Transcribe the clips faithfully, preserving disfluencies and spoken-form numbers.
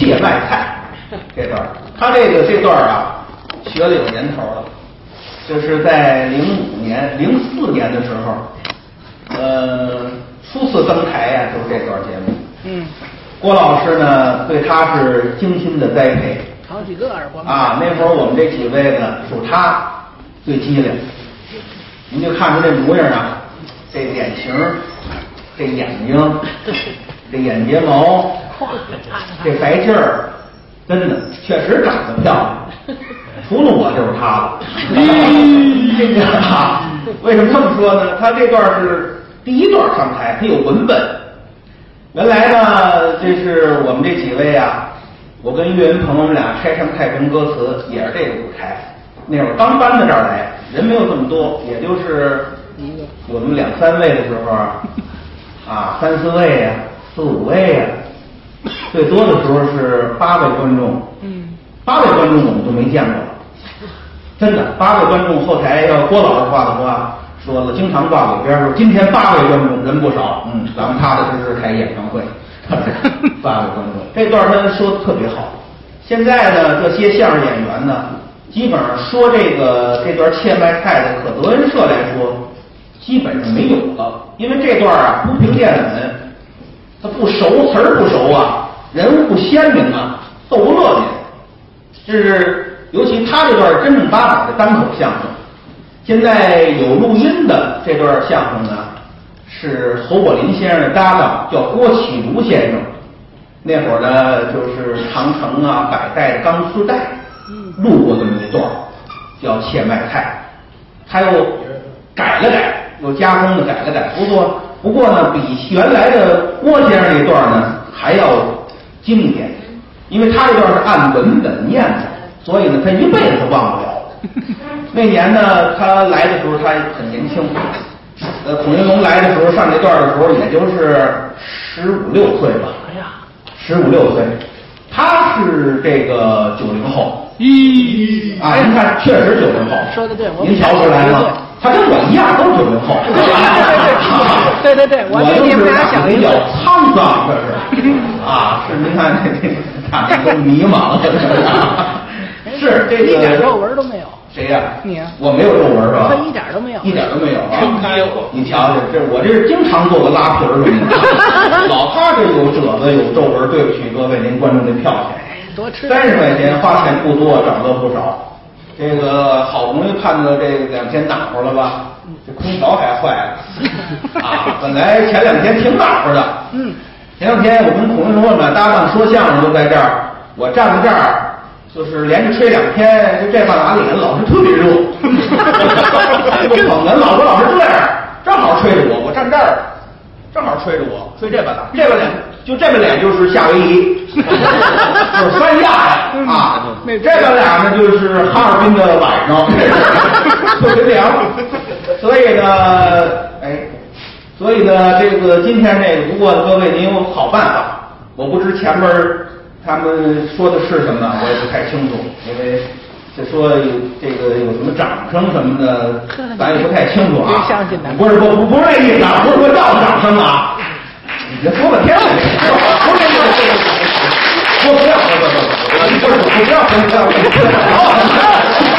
切麦菜这段，他这个这段啊，学了有年头了，就是在零五年、零四年的时候，呃，初次登台呀、啊，就是这段节目。 嗯， 郭老师呢，对他是精心的栽培。 好几个耳光啊，那会儿我们这几位呢，属他最机灵，您就看出这模样啊，这脸型，这眼睛，这眼睫毛，这白劲儿，真的确实长得漂亮。除了我就是他了。这个啊，为什么这么说呢？他这段是第一段上台，他有文本。原来呢，这是我们这几位啊。我跟岳云鹏我们俩拆唱太平歌词也是这个舞台，那会儿刚搬到这儿来，人没有这么多，也就是我们两三位的时候啊，三四位呀、啊，四五位呀、啊，最多的时候是八位观众，嗯，八位观众我们都没见过了，真的，八位观众后台要郭老师话的话说了，经常挂尾边说今天八位观众人不少，嗯，咱们踏踏实实开演唱会。八位观众，这段他说的特别好。现在呢，这些相声演员呢，基本上说这个这段切麦菜的可德恩社来说，基本上没有了，因为这段啊不平垫稳，他不熟，词儿不熟啊，人物不鲜明啊，逗不乐见。这是尤其他这段真正八百的单口相声，现在有录音的这段相声呢。是侯宝林先生的搭档，叫郭启儒先生。那会儿呢，就是长城啊、百代钢丝带录过这么一段，叫切麦菜。他又改了改，又加工的改了改。不过，不过呢，比原来的郭先生那段呢还要经典，因为他这段是按文本念的，所以呢，他一辈子都忘不了。那年呢，他来的时候他很年轻。呃，孔云龙来的时候，上这段的时候，也就是十五六岁吧。哎呀，十五六岁，他是这个九零后。咦、嗯、啊，您看，确实九零后。 说的对，我您瞧出来了，他跟我一样都是九零后。 对对对，我就是长得比较沧桑，这是啊，是您看这这大家都迷茫了。是这个一点皱纹都没有。 谁呀、啊？ 你啊？ 我没有皱纹是吧？ 他一点都没有， 一点都没有啊！你瞧瞧，这我这是经常做个拉皮儿的，老他这有褶子有皱纹，对不起各位您观众的票钱， 多吃三十块钱花钱不多，涨得不少。这个好不容易盼到这两天暖和了吧？这空调还坏了啊！本来前两天挺暖和的，嗯，前两天我跟孔云龙我们搭档说相声都在这儿，我站在这儿。就是连着吹两天，就这半拉脸老是特别热，不捧哏老师老师这样，正好吹着我，我站这儿，正好吹着我，吹这半拉，这半脸就这半脸就是夏威夷，就是三亚呀啊，这半俩呢就是哈尔滨的晚上，特别凉，所以呢，哎，所以呢，这个今天这个，不过各位您有好办法，我不知前边他们说的是什么，我也不太清楚，因为就说有这个有什么掌声什么的，咱也不太清楚啊。 别相信他。 不是不不不是这意思啊，不是说要掌声啊，你别说半天了，不是这意思，说不要不不不不不不要不要不要，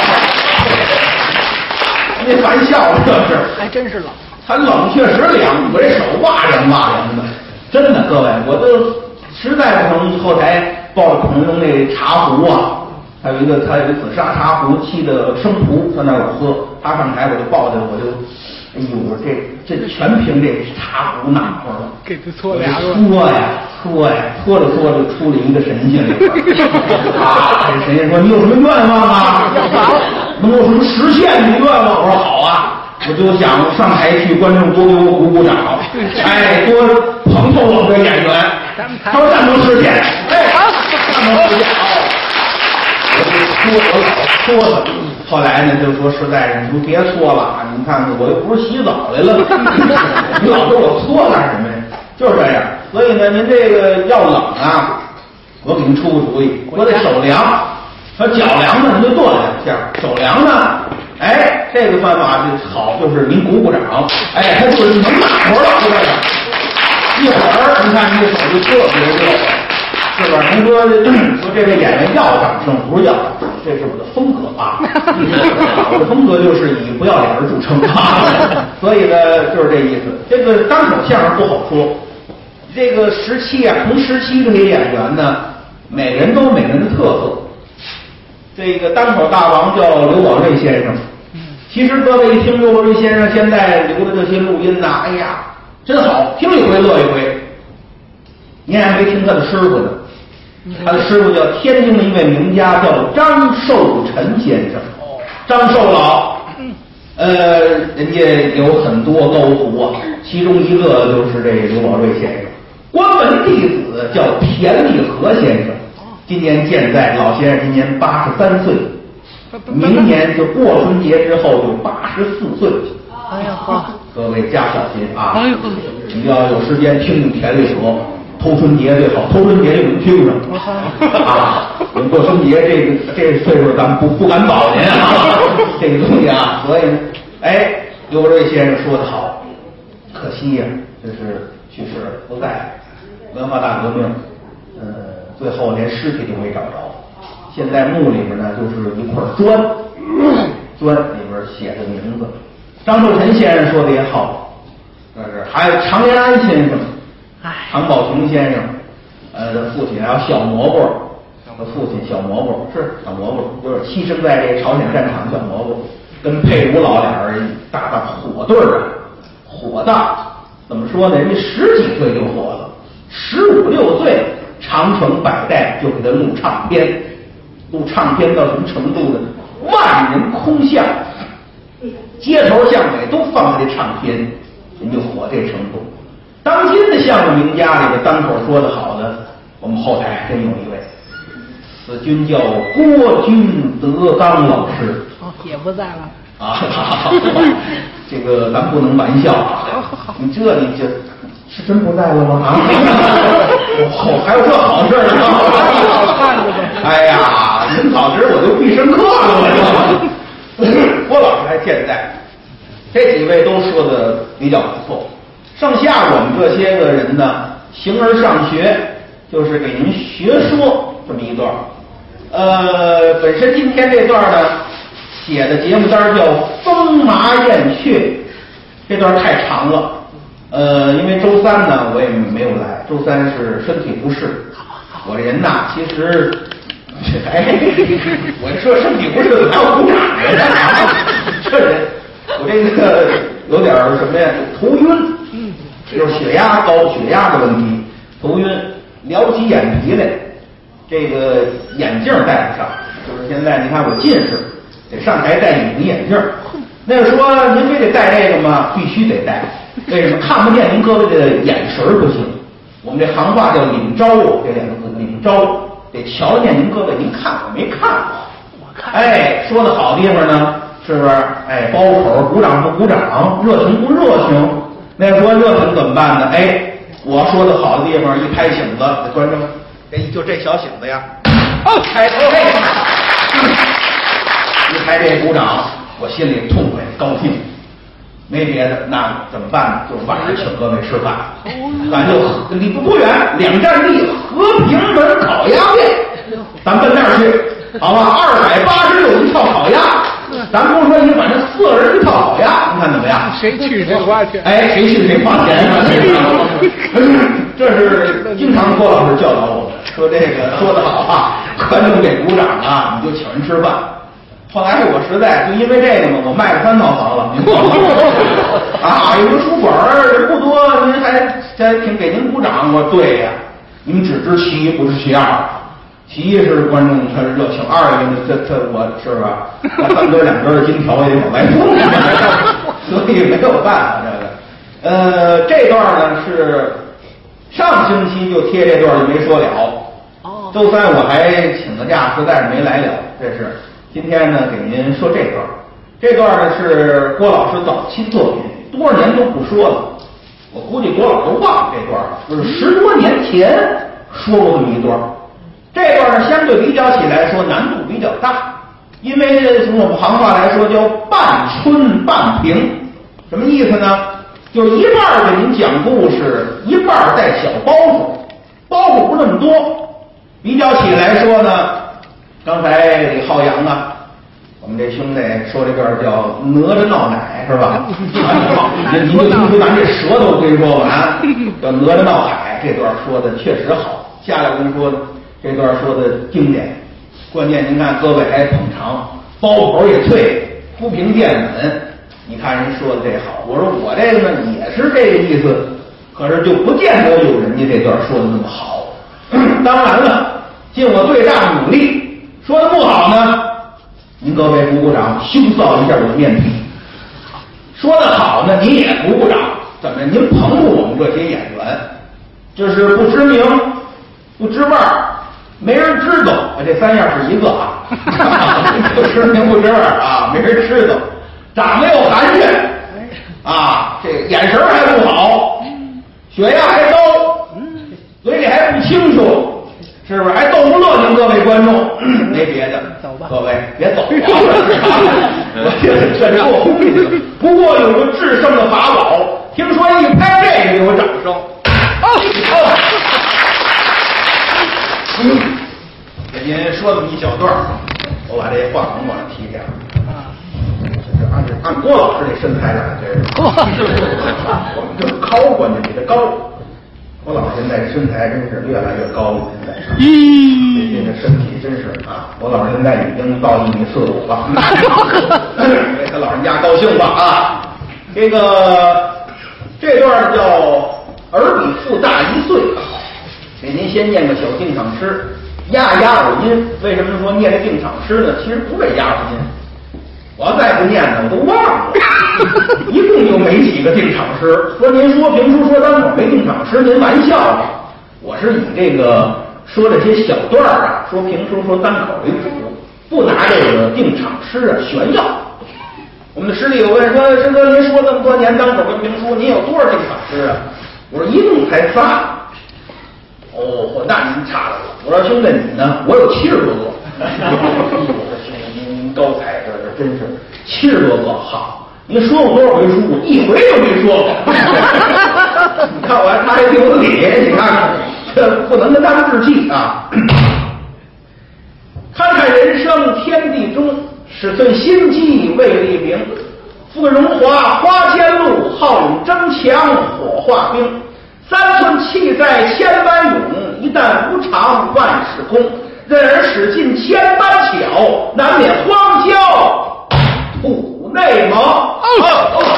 你玩笑这是， 还真是冷， 很冷，确实凉，我这手哇凉哇凉的，真的，各位，我都。实在不成，后台抱着孔云龙那茶壶啊，还有一个他有一个紫砂茶壶沏的生壶，在那儿我喝。他上台我就抱着，我就，哎呦，我这这全凭这茶壶暖和了。 给他搓俩了。 搓呀搓呀，搓着搓着出了一个神仙里边啊！这神仙说：“你有什么愿望啊？能有什么实现你的愿望？”我说：“好啊。”我就想上台去，观众多给我鼓鼓掌，哎，多捧捧我们的演员。他说咱能实现，哎，咱能实现哦。我就搓，我老搓他。后来呢，就说实在是，你就别搓了，你看我又不是洗澡来了，你老给我搓干什么呀？就是这样。所以呢，您这个要冷啊，我给您出个主意，我得手凉，他脚凉呢，您就跺两下；手凉呢。哎，这个办法就好，就是您鼓鼓掌，哎，他就是能暖和了，就这样。一会儿你看你的手就特别热， 是吧？您说说这位演员要掌声不是要掌声，这是我的风格啊！我的风格就是以不要脸而著称啊，所以呢就是这意思。这个单口相声不好说，这个时期啊，同时期这些演员呢，每个人都有每个人的特色。这个单口大王叫刘宝瑞先生，其实各位一听刘宝瑞先生现在留的这些录音呐、啊，哎呀，真好，听一回乐一回。您还没听他的师傅呢，他的师傅叫天津的一位名家，叫张寿臣先生。张寿老，呃，人家有很多高徒啊，其中一个就是这刘宝瑞先生。关门弟子叫田立和先生，今年健在，老先生今年八十三岁，明年就过春节之后就八十四岁。 哎呀呵， 各位加小心啊！ 哎呦， 你要有时间听听田立和。偷春节最好，偷春节就能听上啊！我们过春节这个这岁数，咱们不不敢保您啊，这个东西啊，所以，哎，刘伯瑞先生说得好，可惜呀、啊，就是去世不在，文化大革命，呃，最后连尸体都没找着，现在墓里面呢就是一块砖，砖里边写的名字。张寿臣先生说的也好，这是还有常延安先生。常宝霆先生，呃的父亲，还有小蘑菇的父亲小蘑菇是小蘑菇，就是牺牲在这朝鲜战场小蘑菇，跟佩鲁老俩人搭档火对儿啊，火的怎么说呢？人家十几岁就火了，十五六岁长城百代就给他录唱片，录唱片到什么程度呢？万人空巷，街头巷尾都放他这唱片，人就火这程度。当今的相声名家里的单口说得好的，我们后台真有一位，此君叫郭君德刚老师。 哦，也不在了。 啊，这个咱不能玩笑啊！你这你这是真不在了吗？啊，哦，还有这好事呢！哎呀，您早知我就必胜客了，我就。郭老师还健在，这几位都说的比较不错。剩下我们这些个人呢，形而上学，就是给您学说这么一段。呃，本身今天这段呢，写的节目单叫《风麻燕雀》，这段太长了。呃，因为周三呢，我也没有来，周三是身体不适。我这人呐，其实，哎，我说身体不适，还要鼓掌呢。这人，我这个有点什么呀，头晕。就是血压高，血压的问题，头晕，撩起眼皮来，这个眼镜戴不上，就是现在你看我近视，得上台戴隐形眼镜。那个说您非得戴这个吗？必须得戴。为什么？看不见您各位的眼神不行。我们这行话叫领招啊，这两个字领招，得瞧见您各位，您看我没看我看。 哎，说的好地方呢，是不是？哎，包口，鼓掌不鼓掌，热情不热情。那说热情怎么办呢？哎，我说的好的地方一拍醒子，观众，这就这小醒子呀，哦，开头这一拍这鼓掌，我心里痛快高兴，没别的，那怎么办呢？就是晚上请各位吃饭，咱就离不不远，两站地，和平门烤鸭店，咱奔那儿去，好吧？二百八十六一套烤鸭。咱不说一晚上四个人一套烤鸭，你看怎么样？ 谁去谁花钱？ 哎，谁去谁花钱啊？这是经常郭老师教导我们说，这个说得好啊，观众给鼓掌啊，你就请人吃饭。后来我实在就因为这个嘛，我卖了三套房了。您啊，有个书馆儿不多，您还还挺给您鼓掌。我对呀、啊，你们只知其一不知其二。其一是观众他是热情，二一个这这我是吧？三根两根的金条也得往外送，所以没有办法这个。呃，这段呢是上星期就贴这段就没说了。哦。周三我还请个假，实在是没来了。这是今天呢给您说这段，这段呢是郭老师早期作品，多少年都不说了。我估计郭老师忘了这段了，就是十多年前说过这么一段。这段呢，相对比较起来说难度比较大，因为从我们行话来说叫半春半平，什么意思呢？就一半给您讲故事，一半带小包袱，包袱不那么多， 比较起来说呢，刚才李浩洋啊，我们这兄弟说这段叫哪吒闹海是吧？你就听出咱这舌头跟说完，叫哪吒闹海，这段说的确实好。下来我跟你说，这段说的经典，关键您看胳膊还捧长，包口也脆，铺平垫稳。你看人说的这好，我说我这个呢也是这个意思，可是就不见得有人家这段说的那么好。当然了，尽我最大努力，说的不好呢，您各位鼓鼓掌，羞臊一下我的面皮；说的好呢，您也鼓鼓掌，怎么您捧捧我们这些演员，就是不知名、不知味儿、没人知道，这三样是一个啊，不知名不知味儿啊，没人知道，长得又寒碜啊，这眼神还不好，血压还高，嘴里还不清楚，是不是还逗不乐您各位观众？没别的， 走吧， 各位别走啊！我这这是我故意的。不过有个制胜的法宝，听说一拍这个就有掌声。哦哦，嗯，给您说这么一小段，我把这话筒往上提点儿。这按这按郭老师这身材来，这是我们这高，关键比他高。我老现在身材真是越来越高了，现在最近这身体真是啊！我老现在已经到一米四五了，为他老人家高兴吧啊！这个这段叫儿比父大一岁，给您先念个小定场诗，压压耳音。为什么说念这定场诗呢？其实不为压耳音，我要再不念呢，我都忘了。一共就没几个定场诗。说您说评书说单口没定场诗，您玩笑吧？我是以这个说这些小段啊，说评书说单口为主，不拿这个定场诗啊炫耀。我们的师弟有问说：“师哥，您说这么多年单口跟评书，您有多少定场诗啊？”我说：“一共才仨。”哦，那您差了。我说：“兄弟你呢？我有七十多个。”我说：“兄弟您高才，这这真是七十多个好。”您说过多少回书？我一回都没说过。你看完他还挺有理，你看看，这不能跟他们置气啊！看看人生天地中，十寸心机未立名。富荣华花间路，好勇争强火化冰。三寸气在千般勇，一旦无常万事空。任尔使尽千般巧，难免荒郊土内谋。哦哦，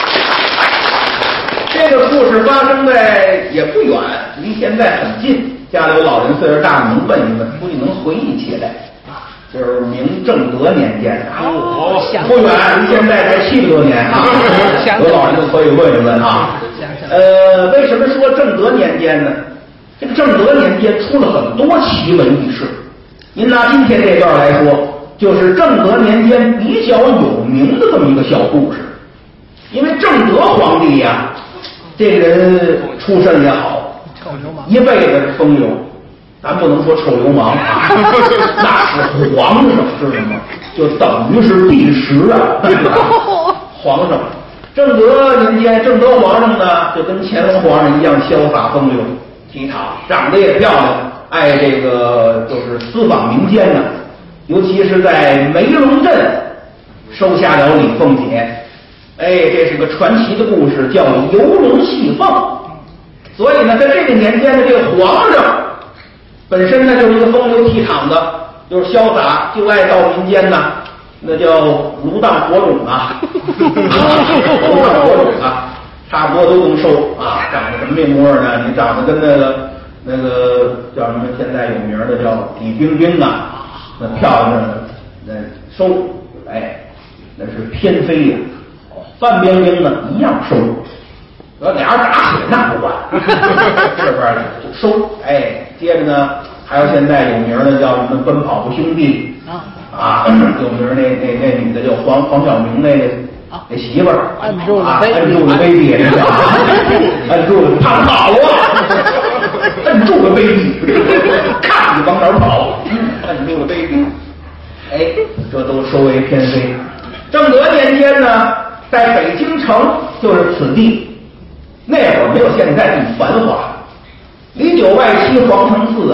这个故事发生在也不远，离现在很近。家里有老人岁数大，能问一问，估计能回忆起来。就是明正德年间啊， 哦， 不远，离现在才七十多年啊。有老人就可以问一问啊。呃，为什么说正德年间呢？这个正德年间出了很多奇闻异事。您拿今天这段来说，就是正德年间比较有名的这么一个小故事。因为正德皇帝呀、啊，这个人出身也好，一辈子是风流，咱不能说臭流氓啊，那是皇上，知道吗？就等于是第十啊，皇上。正德年间，正德皇上呢，就跟乾隆皇上一样潇洒风流、倜傥，长得也漂亮，爱这个就是私访民间呢，尤其是在梅龙镇收下了李凤姐。哎，这是个传奇的故事，叫游龙戏凤。所以呢，在这个年间的这个皇上本身呢，就是一个风流倜傥的，就是潇洒，就爱到民间呢，那叫炉荡火种啊，炉荡火种啊，差不多都能收啊。长得什么面模呢？你长得跟那个那个叫什么？现在有名的叫李冰冰啊，那漂亮的那收，哎，那是偏妃呀、啊。范冰冰呢一样收，要俩人打起来那不管，是不是？就收。哎，接着呢，还有现在有名的叫什么《奔跑吧兄弟》啊，有名那那那女的叫黄黄晓明那个那媳妇儿， 按住了， 按住了 baby， 你知道吗？按住了，他跑啊，摁住了 baby， 看你往哪儿跑，摁住了 baby。哎，这都收为偏妃。正德年间呢，在北京城，就是此地，那会儿没有现在这么繁华。里九外七皇城四啊，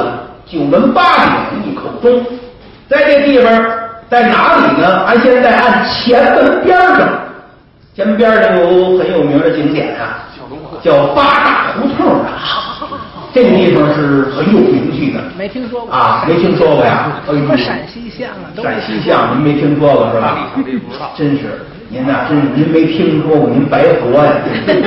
九门八顶一口钟，在这地方在哪里呢？按现在按前门边上，前门边上有很有名的景点啊，叫八大胡同啊。这个地方是很有名气的， 没听说过啊，没听说过呀？ 什么陕西巷啊，都陕西巷您没听说过是吧？真是，您呐，真是您没听说过，您白活呀！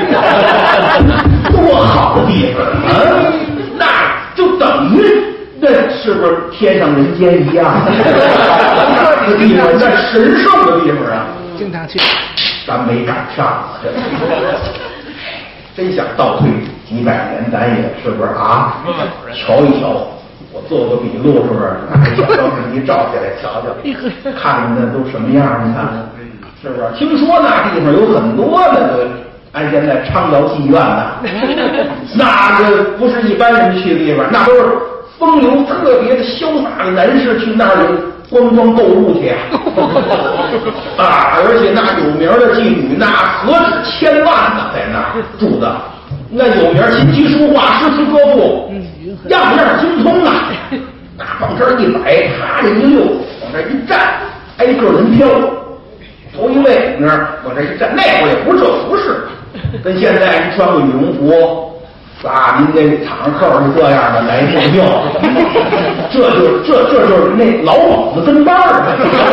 多好的地方啊！那就等于那是不是天上人间一样？这地方那神圣的地方啊， 经常去， 咱没赶上啊，这真想倒退几百年，咱也是不是啊？瞧一瞧，我做个笔录，是不是？拿小照片一照下来，瞧瞧，看看那都什么样？你看，是不是？听说那地方有很多那个，按现在昌窑妓院呐，那个不是一般人去的地方，那都是风流特别的潇洒的男士去那里观光购物去啊！而且那有名的妓女，那何止千万呢，在那儿住的。那有名琴棋书画诗词歌赋，样样精通啊！那往这儿一摆，他这一溜，往这儿一站，挨个人挑，头一位那儿往这儿一站，那会儿也不是这服饰，跟现在一穿个羽绒服啊，您这场上扣是这样的，来墨镜，这就这这就是那老鸨子跟班儿，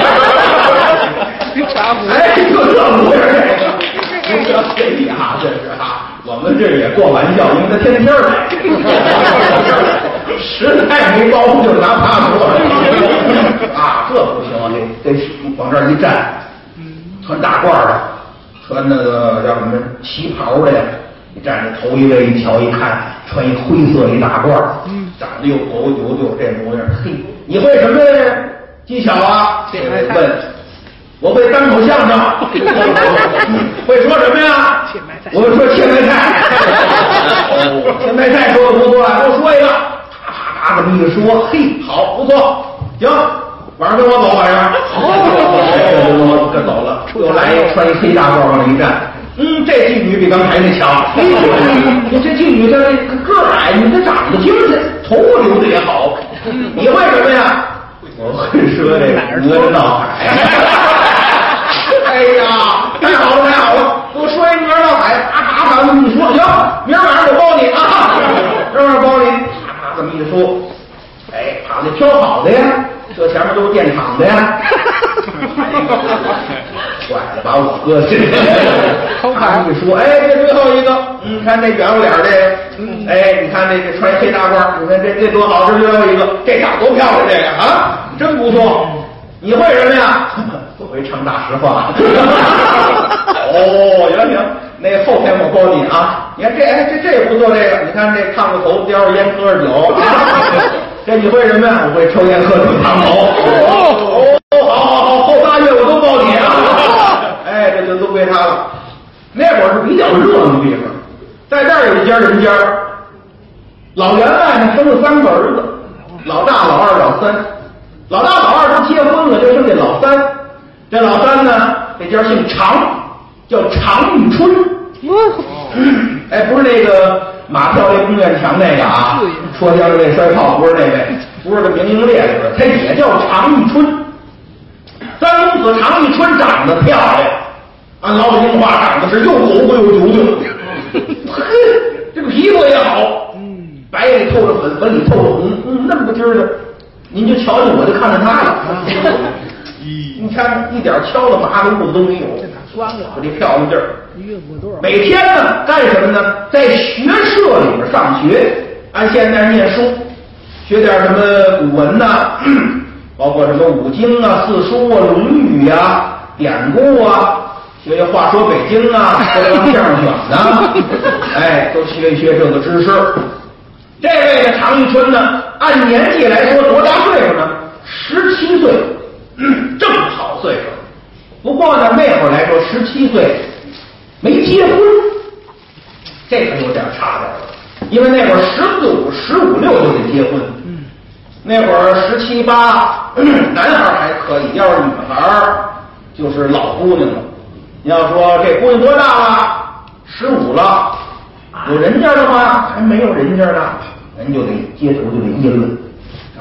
哎，就这模样这个，这谁呀？这是啊。我们这也过玩笑，因为他天天来，实在没包袱就拿他说啊，这不行，得得往这儿一站，穿大褂的，穿那个叫什么旗袍的呀，你站着头一位一瞧一看，穿一灰色一大褂，长得又狗丢丢这模样，嘿，你会什么技巧啊？这位问。我会单口相声，会说什么呀？我会说切麦菜，哦，切麦菜说的不错，给我说一个，啪啪啪这么一说，嘿，好，不错，行，晚上跟我走，晚上，哦，跟走了，又来一穿一黑大褂往那一站，嗯，这妓女比刚才那强，你这妓女她个儿矮，你这长得精神，头发留的也好，你会什么呀？我会说这哪吒闹海。哎呀，太好了，太好了！给我说一哪吒闹海，啪啪啪这么一说，行，明儿晚上我包你啊，明儿晚上包你，啪啪这么一说，哎，跑那挑好的呀，这前面都是电厂的呀，坏了，把我搁进去。他一说，哎，这最后一个，嗯，看这表脸这个，哎，你看这个穿黑大褂，你看这这多好，这最后一个，这长多漂亮，这个啊，真不错。你会什么呀？我会唱大实话。哦，行行，那后天我包你啊。你看这，哎，这这也不错，这个，你看这烫个头，叼着烟，喝着酒啊。这你会什么呀？我会抽烟、喝酒、烫头。哦，好好好，后仨月我都包你啊。哎，这就都归他了。那会儿是比较热闹的地方，在这儿有一家人家，老员外呢生了三个儿子，老大、老二、老三。老大老二都结婚了，就剩这老三。这老三呢，这家姓常，叫常遇春。嗯、哎，不是那个马跳那宫院墙那个啊，说相声那摔炮不是那位，不是这明英烈里边，他也叫常遇春。三公子常遇春长得漂亮，按老北京话长得是又狗狗又丢丢。嘿，这个皮肤也好，白里透着粉，粉里透着红，嗯，那么个劲儿的。您就瞧瞧，我就看着他了。你看一点敲了麻的物都没有，我这漂亮劲儿。每天呢干什么呢？在学社里边上学，按现在念书，学点什么古文呐，包括什么五经啊、四书啊、论语啊、典故啊，学学话说北京啊，说相声选呐，哎，都学一学这个知识。这位的常遇春呢，按年纪来说多大岁数呢？十七岁，嗯，正好岁数。不过呢，那会儿来说，十七岁没结婚，这个有点差点了。因为那会儿十四五、十五六就得结婚，嗯，那会儿十七八，男孩还可以，要是女孩就是老姑娘了。你要说这姑娘多大了？十五了。有人家的吗？还没有人家呢，人就得街头就得议论。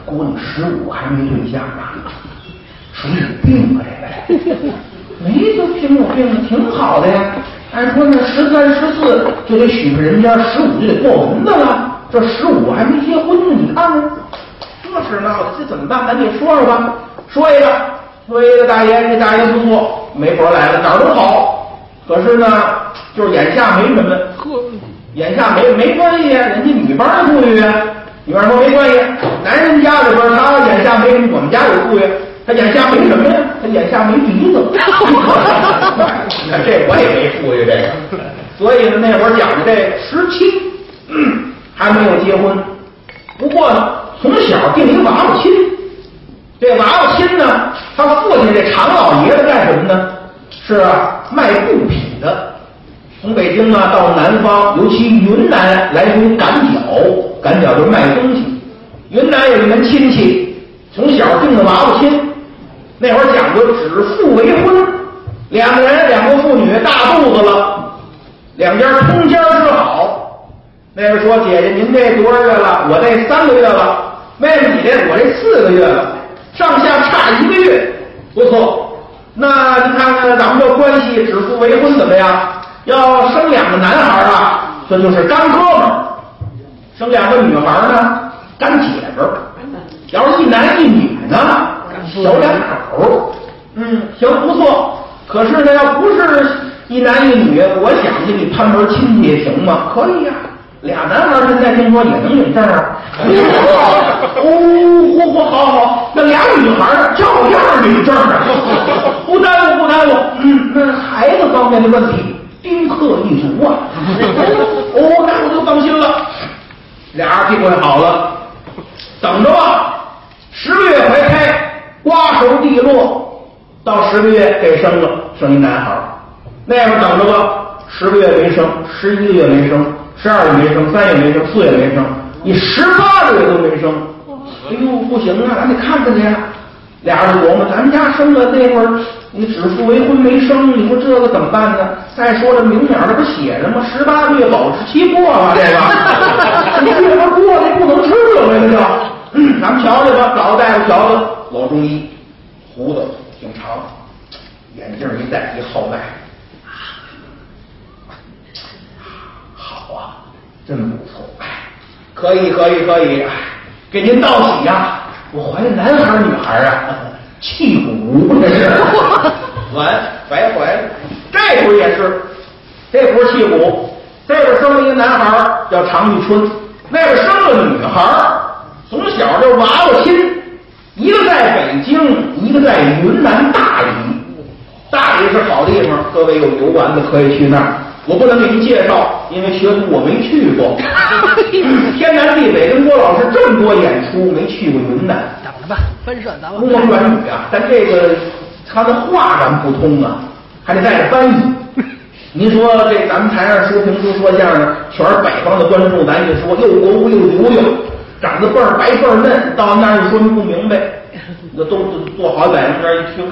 姑娘十五还没对象呢，属于有病啊这个。没就病有病，挺好的呀。按说那十三十四就得许配人家，十五就得过门子了，这十五还没结婚呢，你看看，这事闹的，这怎么办？咱得说说吧。说一个，说一个大爷，这大爷不错，媒婆来了，哪儿都好。可是呢，就是眼下没什么。眼下没没关系啊，人家女方的富裕啊。女方说没关系，男人家里边他眼下没什么，我们家有富裕。他眼下没什么呀？他眼下没鼻子。那这我也没富裕这个，所以呢，那会儿讲的这十七，嗯，还没有结婚。不过呢，从小定一娃娃亲。这娃娃亲呢，他父亲这常老爷子干什么呢？是卖布匹的。从北京啊到南方，尤其云南来回赶脚，赶脚就是卖东西。云南有一门亲戚，从小定的娃娃亲。那会儿讲究指腹为婚，两个人两个妇女大肚子了，两家通奸之好。那个说姐姐您这多少月了？我这三个月了。妹妹你这我这四个月了，上下差一个月，不错。那你看看咱们这关系指腹为婚怎么样？要生两个男孩啊，这就是干哥们儿；生两个女孩呢，干姐们儿。要是一男一女呢？小两口，嗯，行不错。可是呢，要不是一男一女，我想给你攀门亲戚也行吗？可以呀、啊，俩男孩现在听说也能领证啊。哦，嚯嚯，好好，那俩女孩呢，照样领证啊，不耽误不耽误。嗯，那孩子方面的问题，宾客一族啊。哦，那我就放心了。俩人地位好了，等着吧，十个月怀胎。瓜熟蒂落，到十个月给生了，生一男孩。那会儿等着吧，十个月没生，十一个月没生，十二月没生，三月没生，四月没生，你十八个月都没生。哎呦，不行啊，咱得看看去呀。俩人琢磨，咱们家生了那会儿，你指腹为婚没生，你说这个怎么办呢？再说了，明面这不写着吗？十八个月保质期过了，这个你这个过了不能吃了，这个叫。嗯，咱们瞧瞧吧，找个大夫瞧瞧。老中医，胡子挺长，眼镜一戴，一号脉，好啊，真不错，哎，可以可以可以，哎，给您道喜呀、啊！我怀的男孩女孩啊，气骨这是，完白怀了。这会儿也是，这不是气骨，这边生了一个男孩叫常玉春，那边生了女孩，从小就娃娃亲。一个在北京，一个在云南大理。大理是好地方，各位有游玩的可以去那儿。我不能给您介绍，因为学徒我没去过。天南地北跟郭老师这么多演出，没去过云南。 等着吧，分社咱们中文软语啊，但这个他的话咱不通啊，还得带着翻译。您说这咱们台上说评书说相声，全是北方的观众，咱一说又国无又油油。长得倍儿白倍儿嫩，到那儿一说不明白，那都坐好在那儿一听，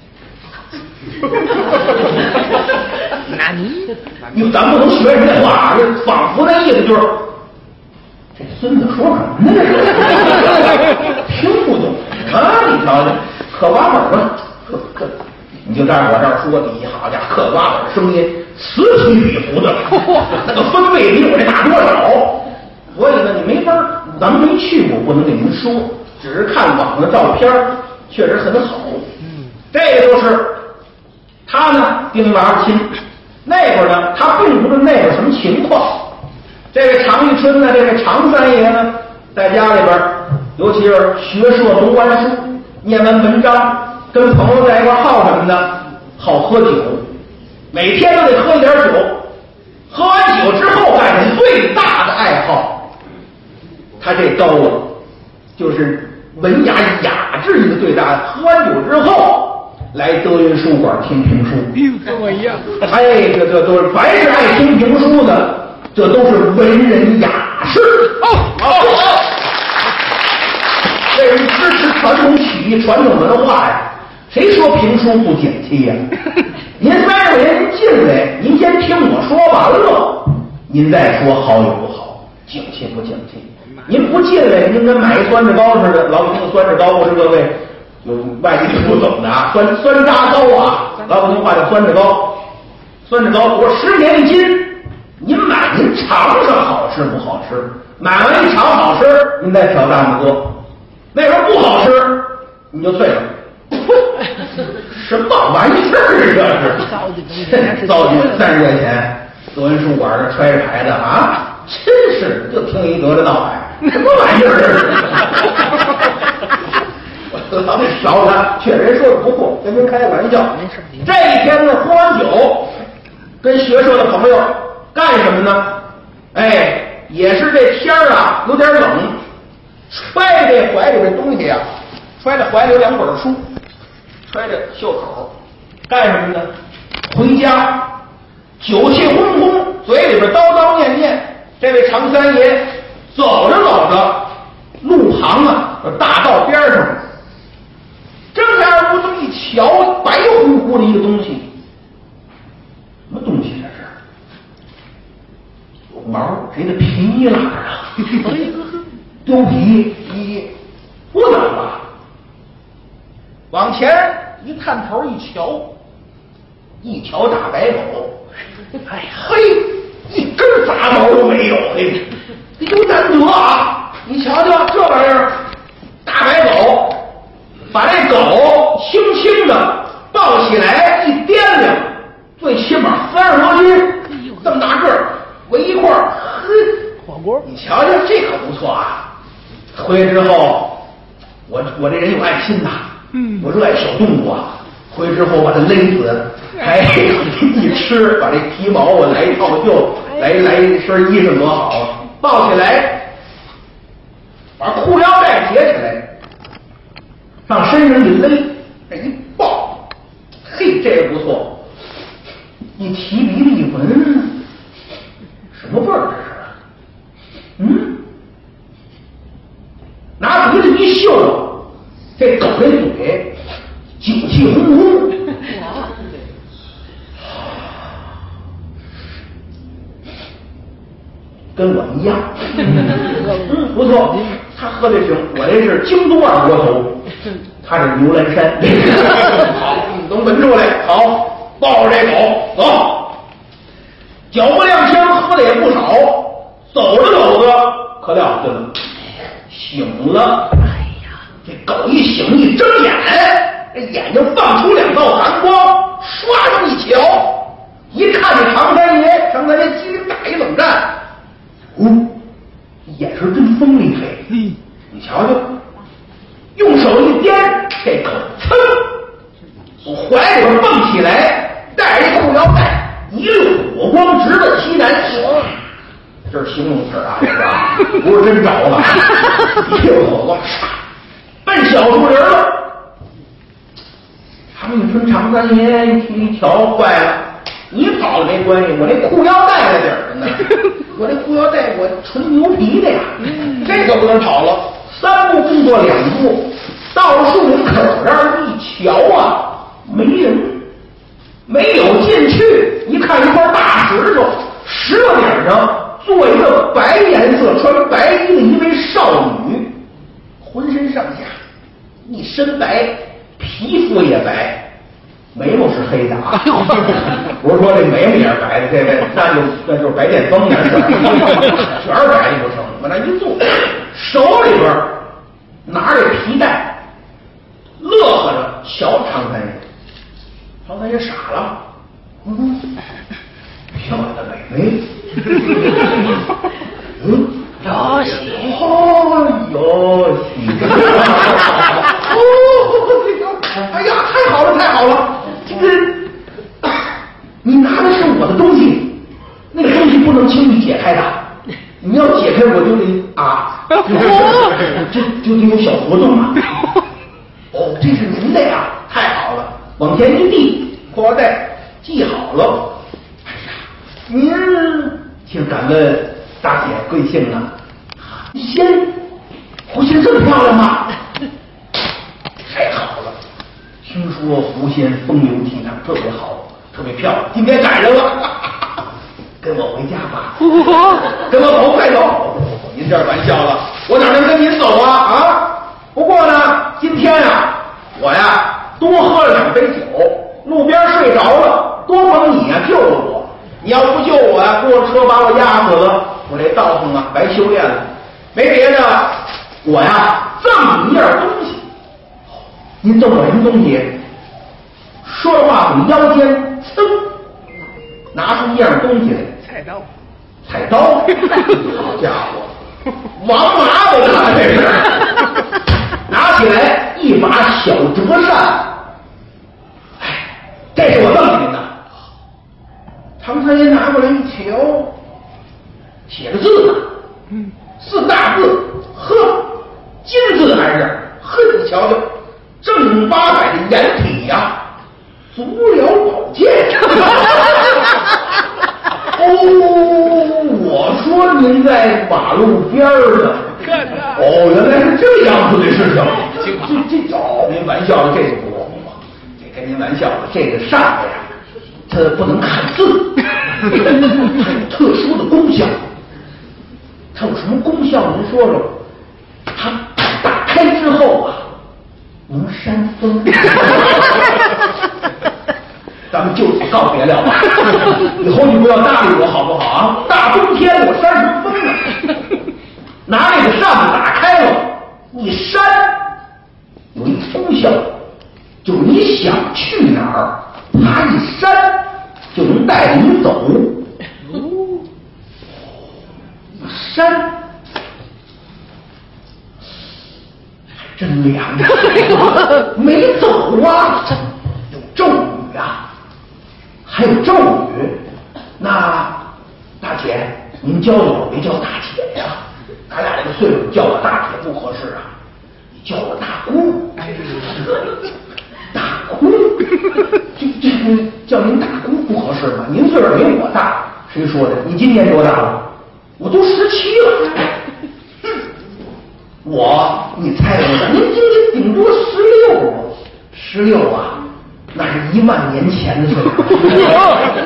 那你你咱不能学人家话，仿佛那意思就是这孙子说什么呢？听不懂啊！你瞧瞧，可挖本了，可可，你就站我这儿说，你好家伙，可挖本声音此起彼伏的，那个分贝比我这大多少？所以呢，你没法，咱们没去过，不能给您说，只是看网上的照片，确实很好。嗯，这个就是他呢定娃娃亲，那会儿呢，他并不是那个什么情况。这个常玉春呢，这个常三爷呢，在家里边，尤其是学社读完书，念完文章，跟朋友在一块好什么呢？好喝酒，每天都得喝一点酒。喝完酒之后，干什么？最大的爱好。他这刀啊，就是文雅雅致一个最大的。喝完酒之后，来德云书馆听评书， 跟我一样。 哎，这这都是凡是爱听评书的，这都是文人雅士。哦哦，这人支持传统曲艺、传统文化呀。谁说评书不景气呀？您三十块钱您进来，您先听我说完了，您再说好与不好，景气不景气。 您不进来，您跟买一酸菜糕似的，老北京的酸菜糕不是各位有外地不懂的啊，酸酸渣糕啊，老北京话叫酸菜糕。酸菜糕我十年一斤，您买您尝尝好吃不好吃，买完一尝好吃，您再挑担子搁。那时候不好吃，你就碎了。什么玩意儿这是？糟践三十块钱，德文书馆这揣着牌的啊，真是就听一得着道牌，什么玩意儿？我老得勺他，确实说的不错，跟您开个玩笑。这一天呢，喝完酒，跟学社的朋友干什么呢？哎，也是这天儿啊有点冷，揣这怀里这东西啊，揣着怀里有两本书，揣着袖口，干什么呢？回家，酒气烘烘，嘴里边叨叨念念。这位常三爷走着走着，路旁啊，大道边上，睁开耳朵一瞧，白乎乎的一个东西，什么东西这是？有毛，谁的皮啦啊？丢皮皮，不能吧？往前一探头一瞧，一条大白狗，哎嘿，一根杂毛都没有，嘿，这多难得啊！你瞧瞧这玩意儿，大白狗，把这狗轻轻的抱起来一掂量，最起码三十多斤，这么大个儿，围一块儿， 火锅， 你瞧瞧这可不错啊！回去之后，我我这人有爱心呐，嗯，我热爱小动物啊。回去之后把它勒死，哎，一吃，把这皮毛我来一套袖，来来一身衣裳多好，抱起来，把裤腰带解起来，上身上一勒，这一抱，嘿，这个不错。一提鼻子一闻，什么味儿这是？嗯，拿鼻子一嗅，这狗这嘴。酒气烘烘，跟我一样，嗯，不错，他喝的行，我这是京都二锅头，他是牛栏山，好，能闻出来，好，抱着这狗走，脚不踉跄，喝的也不少，走着走着可了不得了，醒了，哎呀，这狗一醒一睁眼。这眼睛放出两道寒光，唰这么一瞧，一看这常三爷，常三爷机灵打一冷战，嗯，眼神真锋利嘿，嗯，你瞧瞧，用手一掂，这狗噌，从怀里边蹦起来，带着一裤腰带，一路火光直奔西南。这是形容词啊，这是啊，不是真着了，一路火光，奔小树林了。他们一说常三爷一瞧坏了，你跑了没关系，我这裤腰带在这儿呢，我这裤腰带我纯牛皮的呀，这个不能跑了。三步并作两步，到了树林口这儿一瞧啊，没人，没有进去。一看一块大石头，石头顶上坐一个白颜色穿白衣的一位少女，浑身上下一身白。皮肤也白，眉毛是黑的啊！不是说这眉毛也是白的，这位那就那就是白癜风，那是全是白的不成。往那一坐，手里边拿着皮带，乐呵着瞧常三爷。常三爷傻了，嗯，漂亮的美眉，嗯， 有喜， 哦，有喜。哦，哎呀，太好了，太好了！这个，你拿的是我的东西，那个东西不能轻易解开的。你要解开，我就得啊，就就得有小活动嘛。哦，这是您的呀，太好了！往前一递，裤腰带系好了。哎呀，您请敢问大姐贵姓啊？仙，胡仙这么漂亮吗？太好了！听说狐仙风流倜傥，特别好，特别漂亮。今天赶上了，跟我回家吧。跟我走，快走！您这玩笑了， 我哪能跟您走啊啊！不过呢，今天啊，我呀多喝了两杯酒，路边睡着了，多蒙你呀救了我。你要不救我呀，过车把我压死了，我这道行啊白修炼了。没别的，我呀赠你一样东西。您赠我什么东西？说着话从腰间噌拿出一样东西来， 菜刀。 菜刀，好家伙，王麻我看这是，拿起来一把小折扇，哎，这是我赠给您的。常三爷拿过来一瞧，写着字呢，嗯，四大字，呵，金字还是，呵，你瞧瞧，正八百的掩体呀、啊，足疗保健。哦，我说您在马路边儿呢。哦，原来是这样子的事情。这这哦，您玩笑了，这个不，这跟您玩笑了。这个扇子呀，它不能看字，它有特殊的功效。它有什么功效？您说说。它打开之后啊，能扇风。咱们就此告别了吧，以后你不要搭理我好不好啊？大冬天我扇什么风啊？拿这个扇子打开了，一扇，有一功效，就是你想去哪儿，它一扇就能带着你走。扇，还真凉啊！没走啊，有咒语啊。还有咒语，那大姐，您教教我，别叫大姐呀、啊，咱俩这个岁数叫我大姐不合适啊，你叫我大姑，大姑，这这个叫您大姑不合适吗？您岁数没我大，谁说的？你今年多大了？我都十七了。我，你猜我的？您今年顶多十六，十六啊。那是一万年前的事儿，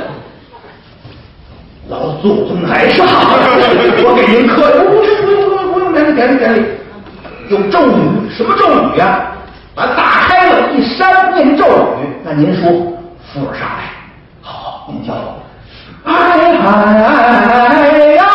老祖宗来上，我给您磕，不不不不不用典礼典礼典礼，有咒语，什么咒语呀、啊？把它打开了，一扇念咒语，那您说附着上来，好，您教我，哎哎呀，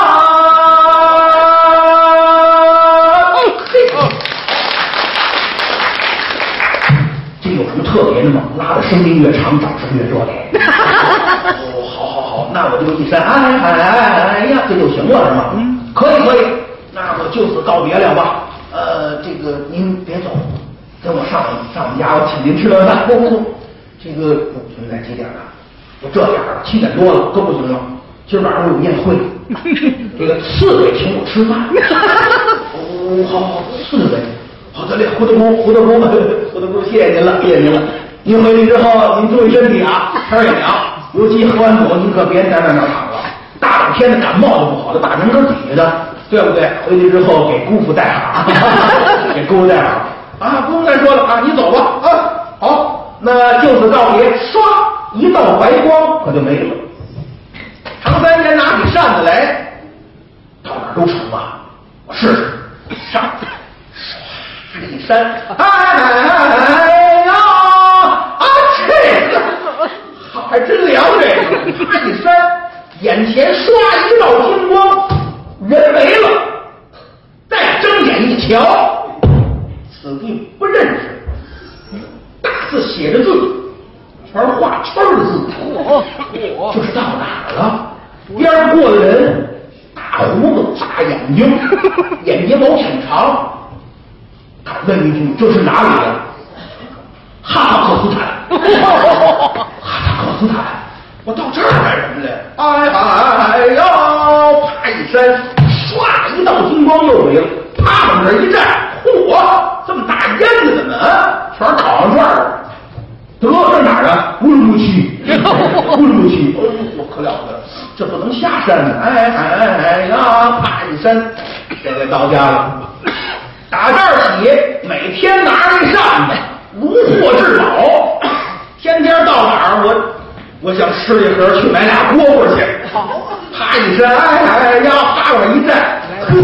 这有什么特别的吗？拉的声音越长，掌声越热烈。哦，好好好，那我就一扇哎哎哎哎呀，这就行了是吗？嗯，可以可以，那我就此告别了吧。呃，这个您别走，跟我上上我们家，我请您吃顿饭。不不不，这个不，现在几点了？我这点了，七点多了，可不行了。今儿晚上我有宴会，这个刺猬请我吃饭。哦，好好，刺猬。好的嘞，胡德公，胡德公，胡德公，谢谢您了，谢谢您了。您回去之后，您注意身体啊，天也凉，尤其喝完酒，您可别在那那躺了。大冷天的感冒都不好，这大人根底下的，对不对？回去之后给姑父带好，给姑父带好啊。姑父再说了啊，你走吧啊。好，那就此告别。唰，一道白光可就没了。常三爷拿起扇子来，到哪儿都成啊。我试试上。一扇，哎哎呀，啊这个好，还真凉这个。他一扇，眼前唰一道金光，人没了。再睁眼一瞧，此地不认识，大字写着字，全是画圈的字。这是到哪儿了？边过的人，大胡子，大眼睛，眼睫毛挺长。敢问一句，这是哪里呀、啊？哈萨克斯坦。哈萨克斯坦，我到这儿干什么来？哎哎呀！啪一扇，唰一道金光又没了。啪往这一站，嚯，这么大烟子怎么全是烤羊串儿？得这哪儿啊？乌鲁木齐，乌鲁木齐，哎呦，可了不得了，这不能下山呢！哎哎哎呀！啪一扇，这回到家了。打这儿起，每天拿着扇子，如获至宝。天天到哪儿，我我想吃一盒去买俩蝈蝈去。啪一扇，哎哎呀，啪往一站，呵，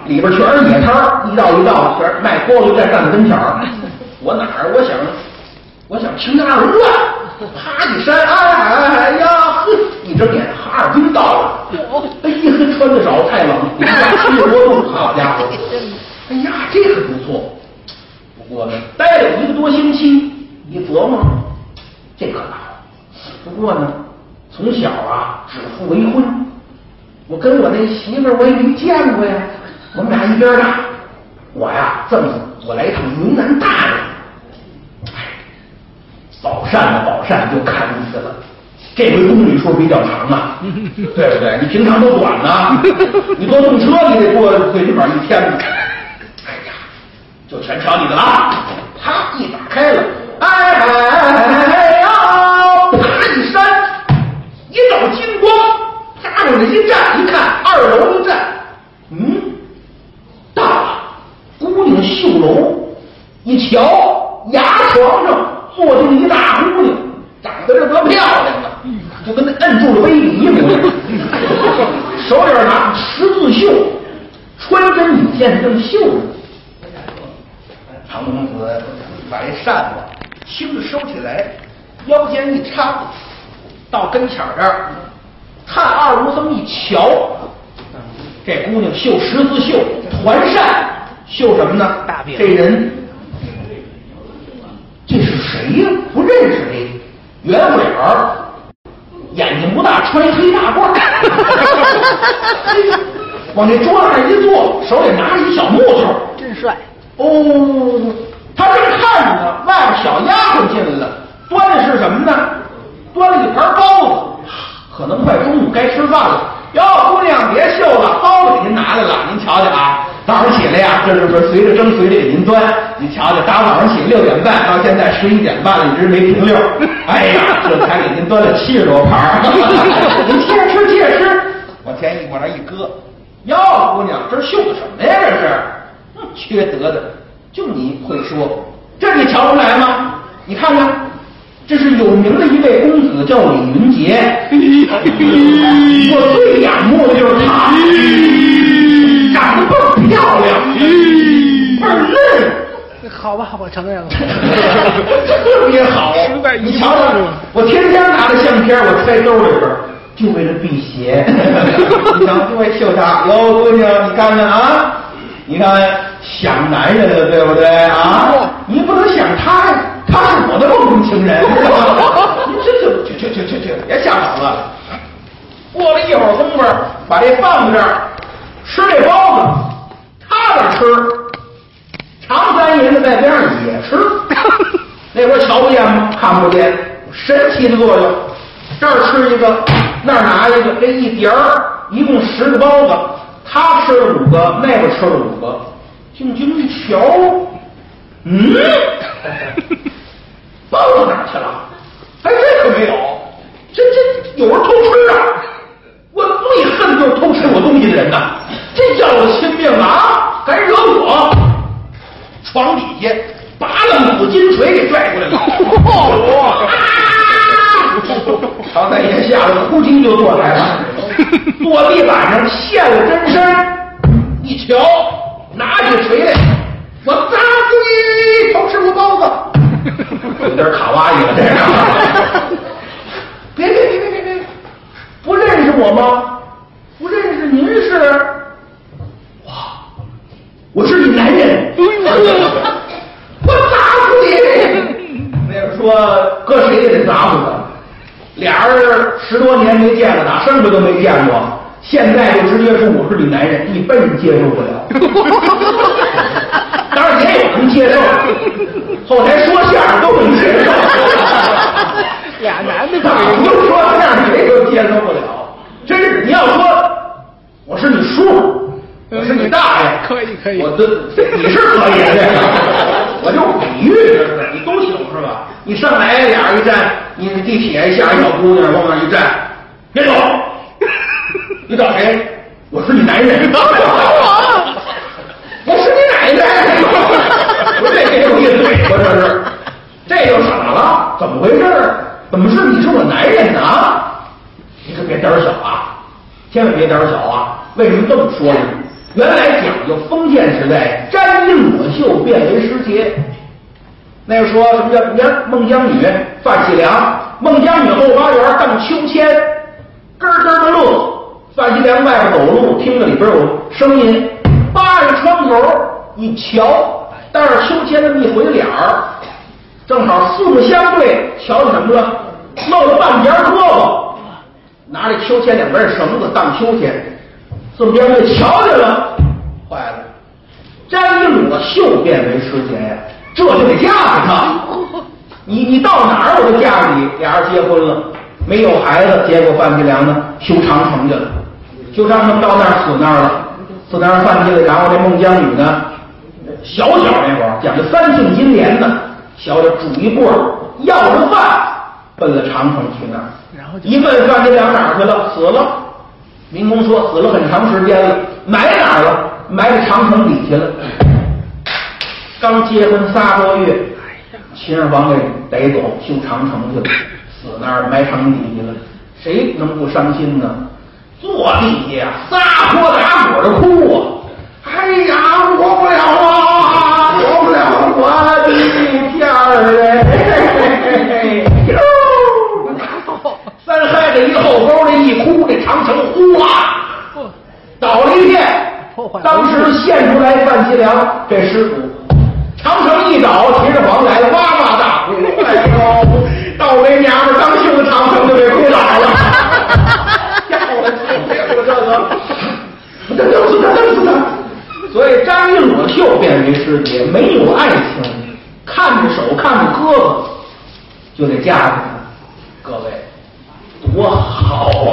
里边全是野摊儿，一道一道全卖锅炉在站在跟前儿。我哪儿？我想，我想听他乱，啪一扇，哎哎呀，呵，一睁眼哈尔滨到了，哎呀，穿的少太冷，七十多度，好家伙！哎呀，这个不错。我们待了一个多星期，一琢磨，这可大。不过呢，从小啊指腹为婚，我跟我那媳妇儿我也没见过呀，我们俩一边大。我呀这么我来一趟云南大理，哎，宝善的宝善就看意思了，这回公里数比较长啊，对不对？你平常都短呢，你坐动车你得过最起码一天呢。哎呀，就全瞧你的了，啪一打开了，哎哎哎呀，啪一扇，一道金光，啪往这一站，一看二楼一站，嗯，到了。姑娘绣楼，一瞧牙床上坐着一大姑娘，长得这多漂亮啊，就跟那摁住了杯底一模样，手里拿十字绣，穿针引线正绣着。唐公子把这扇子轻的收起来，腰间一插，到跟前这儿，看二卢这么一瞧，这姑娘绣十字绣，团扇。绣什么呢？这人，这是谁呀？不认识这圆乎脸儿，眼睛不大，穿一黑大褂，往这桌上一坐，手里拿着一小木头， 真帅。 哦，他正看着呢，外边小丫鬟进来了，端的是什么呢？端了一盘包子，可能快中午该吃饭了。哟，姑娘别绣了，包子给您拿来了，您瞧瞧啊。早上起来呀，这是不是随着蒸随着给您端？你瞧瞧，大早上起六点半到现在十一点半了，一直没停溜。哎呀，这才给您端了七十多盘您接着吃，接着吃，往前一往那一搁。哟，姑娘，这绣的什么呀？这是，嗯，缺德的，就你会说，这你瞧不出来吗？你看看。这是有名的一位公子，叫李云杰。我最仰慕的就是他，长得倍儿漂亮，倍儿嫩。 好吧，我承认了。 特别好，你瞧瞧，我天天拿着相片，我揣兜里边，就为了辟邪。你瞧，就为绣他。哟，姑娘，你看看啊，你看想男人了，对不对啊？你不能想他呀。他是我的梦中情人，知道吗？你这这这这这这别瞎搞了。过了一会儿功夫，把这放在这儿，吃这包子，他那吃，常三爷子在边上也吃。那会儿瞧不见吗？看不见，神奇的作用。这儿吃一个，那儿拿一个，这一碟儿一共十个包子，他吃了五个，那边吃了五个。静静一瞧，嗯。包到哪儿去了？哎，这可没有，这这有人偷吃啊！我最恨就是偷吃我东西的人呐，这要我亲命啊！敢惹我！床底下拔了五金锤给拽过来了，啊！常三爷吓得哭唧就坐来了，坐地板上现了真身，一瞧，拿起锤来，我砸碎偷吃我包子。有点卡哇伊了，这个。别别别别别别，不认识我吗？不认识，您是？哇，我是你男人。我砸死你！那人说，搁谁也得砸死他。俩人十多年没见了，打生子都没见过，现在就直接说我是你男人，一般人接受不了。当然也有能接受。后台说相声都能接受， 俩男的可以不是说相声谁都接受不了。真是你要说我是你叔，我是你大爷， 可以可以， 我的你是可以的，我就比喻着的，你都行是吧？你上来俩人一站，你地铁下一小姑娘往那一站，别走，你找谁？我是你男人。我是你奶奶！我这给我一嘴巴，这是，这又傻了，怎么回事？怎么是你是我男人呢？你可别胆小啊，千万别胆小啊！为什么这么说呢？ 原来讲究封建时代，沾衣裸袖变为时节。那个说什么叫你看孟姜女范喜良，孟姜女后花园荡秋千，咯咯的乐。范喜良外边走路，听着里边有声音，扒着窗口一瞧，带着秋千这么一回脸儿，正好四目相对，瞧见什么了？露了半截胳膊，拿着秋千两边绳子荡秋千，这么边就瞧见了，坏了，沾衣裸袖变为时节呀，这就得嫁给他。你你到哪儿我都嫁给你。俩人结婚了，没有孩子，结果范喜良呢修长城去了。修长城到那儿死那儿了，死那儿范喜良，然后这孟姜女呢，小小那会儿讲究三寸金莲呢，小小煮一钵，要着饭奔了长城去那儿。然后一问范喜良哪儿去了？死了。民工说死了很长时间了，埋哪儿了？埋在长城底下了。刚结婚仨多月，秦始皇给逮走，修长城去了，死那儿埋长城底下了。谁能不伤心呢？坐地下撒泼打滚的哭啊！哎呀，活不了啊，活不了我的天儿哎！三嗨这一后沟这一哭，这长城呼啦倒了一片。当时现出来范喜良这尸骨，长城一倒，秦始皇来了，哇哇大哭。哎呦，倒霉娘们刚修的长城就给哭倒了。吓我这个，这就是他，就是他。所以沾衣裸袖变为时节，没有爱情，看着手看着胳膊就得嫁给他。各位多好啊！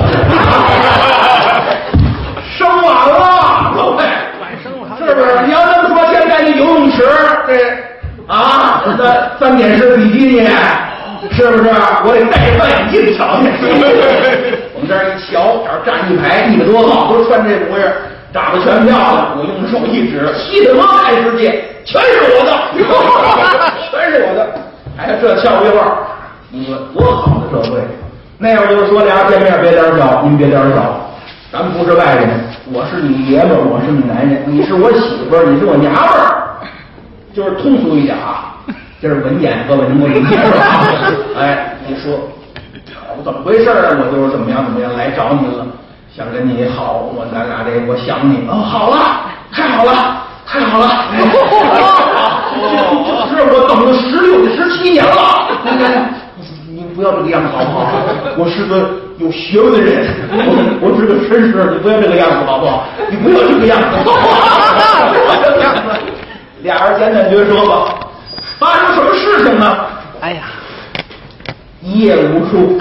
生晚了，各位，是不是？你要这么说，现在这游泳池这啊，这三点式比基尼，是不是？我得戴着望远镜瞧去。我们这儿一瞧，这儿站一排，一百多号都穿这模样，长得全漂亮。我用手一指，西德开世界，全是我的，全是我的。哎呀，这俏皮话，你说多好的社会！那会儿就是说俩人见面别脸小，您别脸小，咱们不是外人，我是你爷们儿，我是你男人，你是我媳妇儿，你是我娘们儿，就是通俗一点啊。这是文言，各位能够理解是吧？哎，你说我怎么回事啊？我就是怎么样怎么样来找您了，想跟你好，我咱俩这我想你哦，好了，太好了，太好了，这是我等了十六十七年了。你不要这个样子好不好？我是个有学问的人，我我是个绅士，你不要这个样子好不好？你不要这个样子，不要这个样子。俩人简短绝说吧。发生什么事情呢？ 哎呀， 一夜无书，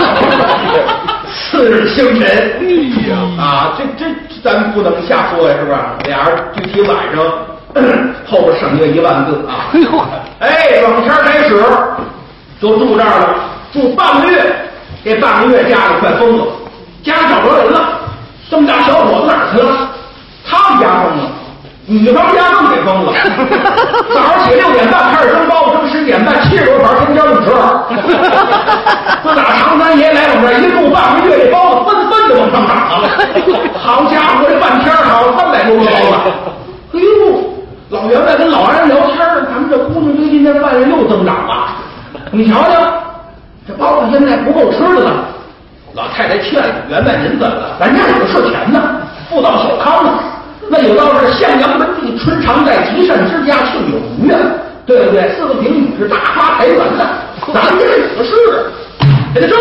次日清晨。哎呀，啊，这这咱不能瞎说呀，是不是？俩人具体晚上后边省略一万字啊。哎，往前开始就住这儿了，住半个月。这半个月家里快疯了，家里找不着人了。这么大小伙子哪儿去了？他们家疯了。女方家更给疯了，早上起六点半开始蒸包子，蒸十点半，七十多盘青椒卤蛇。自打常三爷来我们这儿一住半个月，这包子纷纷的往上涨了。好家伙，这半天好三百多个包子。哎呦，老员外跟老安聊天，咱们这姑娘最近这饭量又增长了。你瞧瞧，这包子现在不够吃的了。老太太劝员外您怎么了？咱家有个事钱呢，妇道小康呢。那有道是向阳门第，春常在，积善之家庆有余啊，对不对？四个评语是大发财源的，咱们这有的是，给他蒸，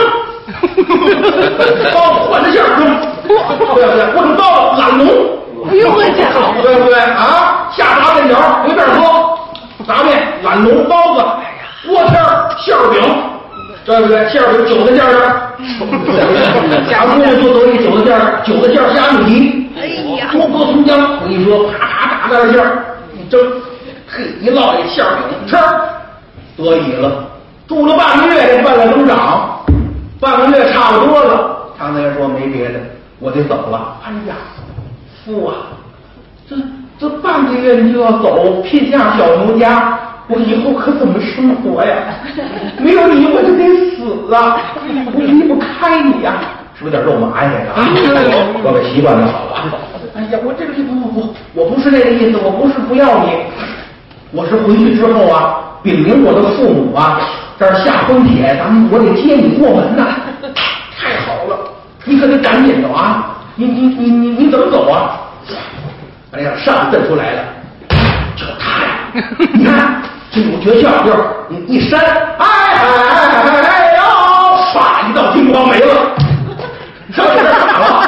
包子换着馅儿蒸，对不对？或者包子懒浓，哎呦我天，对不对啊？下炸面条随便喝，炸面懒浓包子，哎呀，锅贴馅儿饼。对不对？馅儿饼韭菜馅儿的，假姑娘就得一韭菜馅儿，韭菜馅儿虾米皮，哎呀，多搁葱姜，我跟你说，啪啪打在这馅儿，一蒸，嘿，一烙一馅儿饼吃，得以了。住了半个月，这饭量增长，半个月差不多了。常大爷说没别的，我得走了。哎呀，父啊，这这半个月你就要走，聘下小奴家。我以后可怎么生活呀？没有你我就得死啊！我离不开你呀、啊，是不是有点肉麻呀？这个，各位习惯就好了。 哎呀，我这个不不不，我不是这个意思，我不是不要你，我是回去之后啊，禀明我的父母啊，这儿下封帖，咱们我得接你过门呐。太好了，你可得赶紧的啊！你你你你你怎么走啊？哎呀，上阵出来了，就他呀！你看这种诀窍，就是你一扇，哎哎哎哎哎呦，唰一道金光没了，上这儿打了，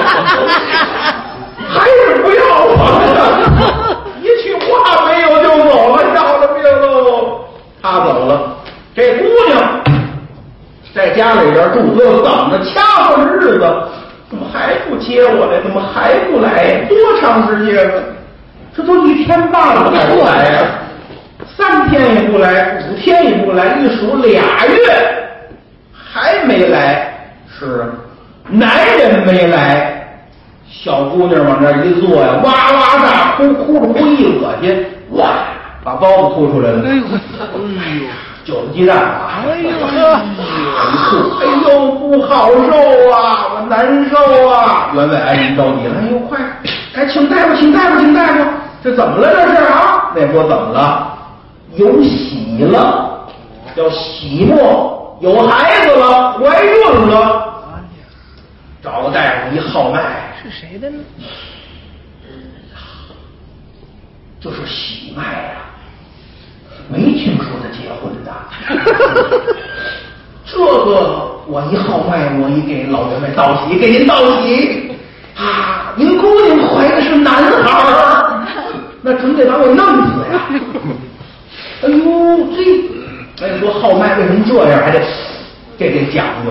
还是不要我，一句话没有就走了，要了命喽！他走了，这姑娘在家里边住，就等着掐算日子。怎么还不接我来？怎么还不来？多长时间了？这都一天半了还不来呀、啊？三天也不来，五天也不来，一数俩月还没来。是男人没来，小姑娘往这一坐呀，哇哇大哭，哭着哭一恶心，哇，把包子吐出来了。哎呦，韭菜鸡蛋啊！哎呦呵，哎呦不好受啊，我难受啊！员外阿姨着急了，哎呦快，哎请大夫，请大夫，请大夫，这怎么了这是啊？那说怎么了？有喜了，叫喜末，有孩子了，怀孕了。找个大夫一号脉， 是谁的呢？ 就是喜脉啊。没听说他结婚的，这个我一号脉，我一给老员外道喜，给您道喜啊！您姑娘怀的是男孩儿，那准得把我弄死呀！哎呦，这哎说号脉为什么这样，还得这得讲究。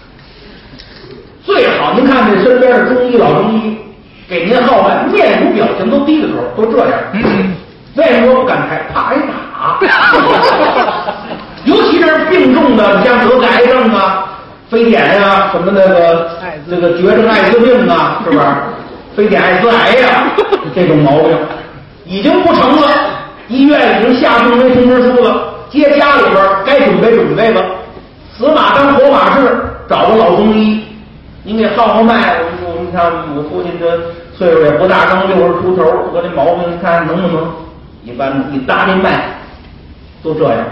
最好您看这身边的中医老中医给您号脉，面部表情都低着头，都这样。为什么不敢抬？怕挨打。尤其是病重的，像得癌症啊、非典啊，什么那个这个绝症艾滋病啊，是不是？非典艾滋癌呀、啊，这种毛病已经不成了，医院已经下病危通知书了，接家里边该准备准备了，死马当活马治，找个老中医，您给号号脉。我你看我父亲这岁数也不大，刚六十出头，我这毛病你看能不能？一般一搭这脉都这样。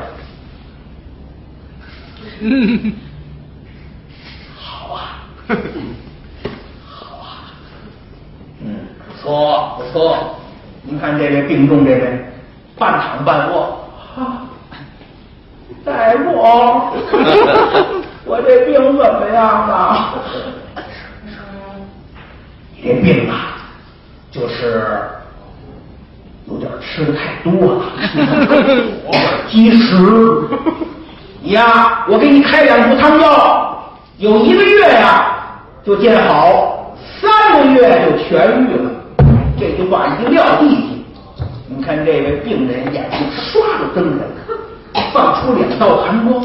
嗯，好啊，好啊，嗯，不错不错。您看这位病重，这位半躺半卧，啊，大夫，我这病怎么样啊？你这病啊，就是有点吃的太多了，有点积食。你呀，我给你开两副汤药，有一个月呀就见好，三个月就痊愈了。这句话一撂地去，你看这位病人眼睛唰就睁开，放出两道寒光。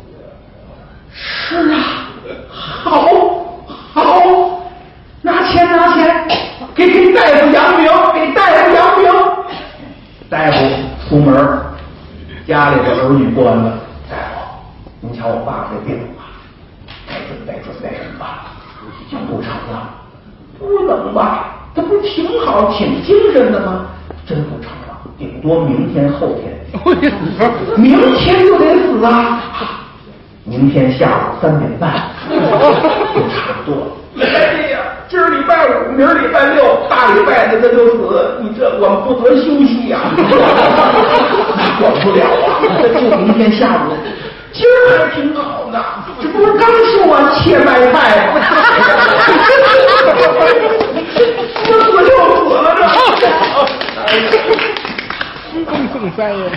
是啊，好，好，拿钱拿钱，给给大夫扬名，给大夫扬名。大夫出门，家里的儿女过来了，大夫，您瞧我爸这病啊，该准备准备什么吧？已经不成了。不能吧？他不是挺好、挺精神的吗？真不成了，顶多明天、后天。明天就得死啊！明天下午三点半，就差不多了。哎呀，今儿礼拜五，明儿礼拜六，大礼拜的他就死，你这我们不得休息呀、啊？管不了啊！就明天下午。今儿还挺好呢，这不是刚说完切麦菜吗？说死就死了这。 共送三爷，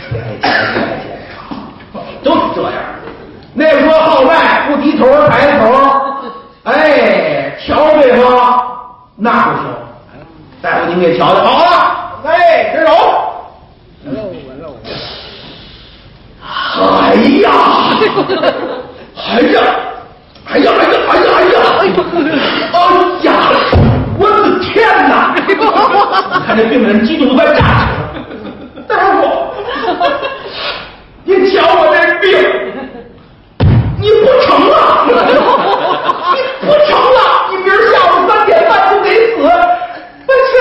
都是这样。那说号脉不低头抬头，哎，瞧对方那不行。大夫您给瞧瞧，好了，哎，伸手。 闻喽闻喽。 哎呀！哎呀！哎呀！哎呀！哎呀！哎呀！哎呀！我的天哪！你看这病人激动都快炸起来了。大夫，您瞧我这病，你不成了，你不成了，你明儿下午三点半就得死，那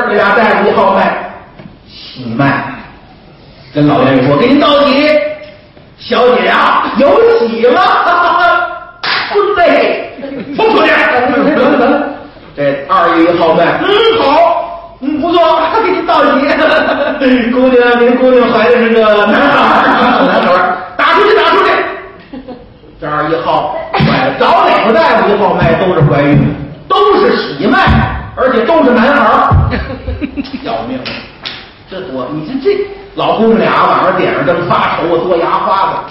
这俩大夫一号脉，喜脉，跟老爷说：“给您道喜，小姐啊，有喜了，孙子，放出去。”这二月一号脉，嗯，好，嗯，不错，给您道喜。姑娘，您姑娘怀的是个男孩，男孩，打出去，打出去。这二一号坏了，找哪个大夫一号脉都是怀孕，都是喜脉，而且都是男孩，要命！这多，你这这老姑娘俩晚上点上灯发愁啊，嘬牙花子。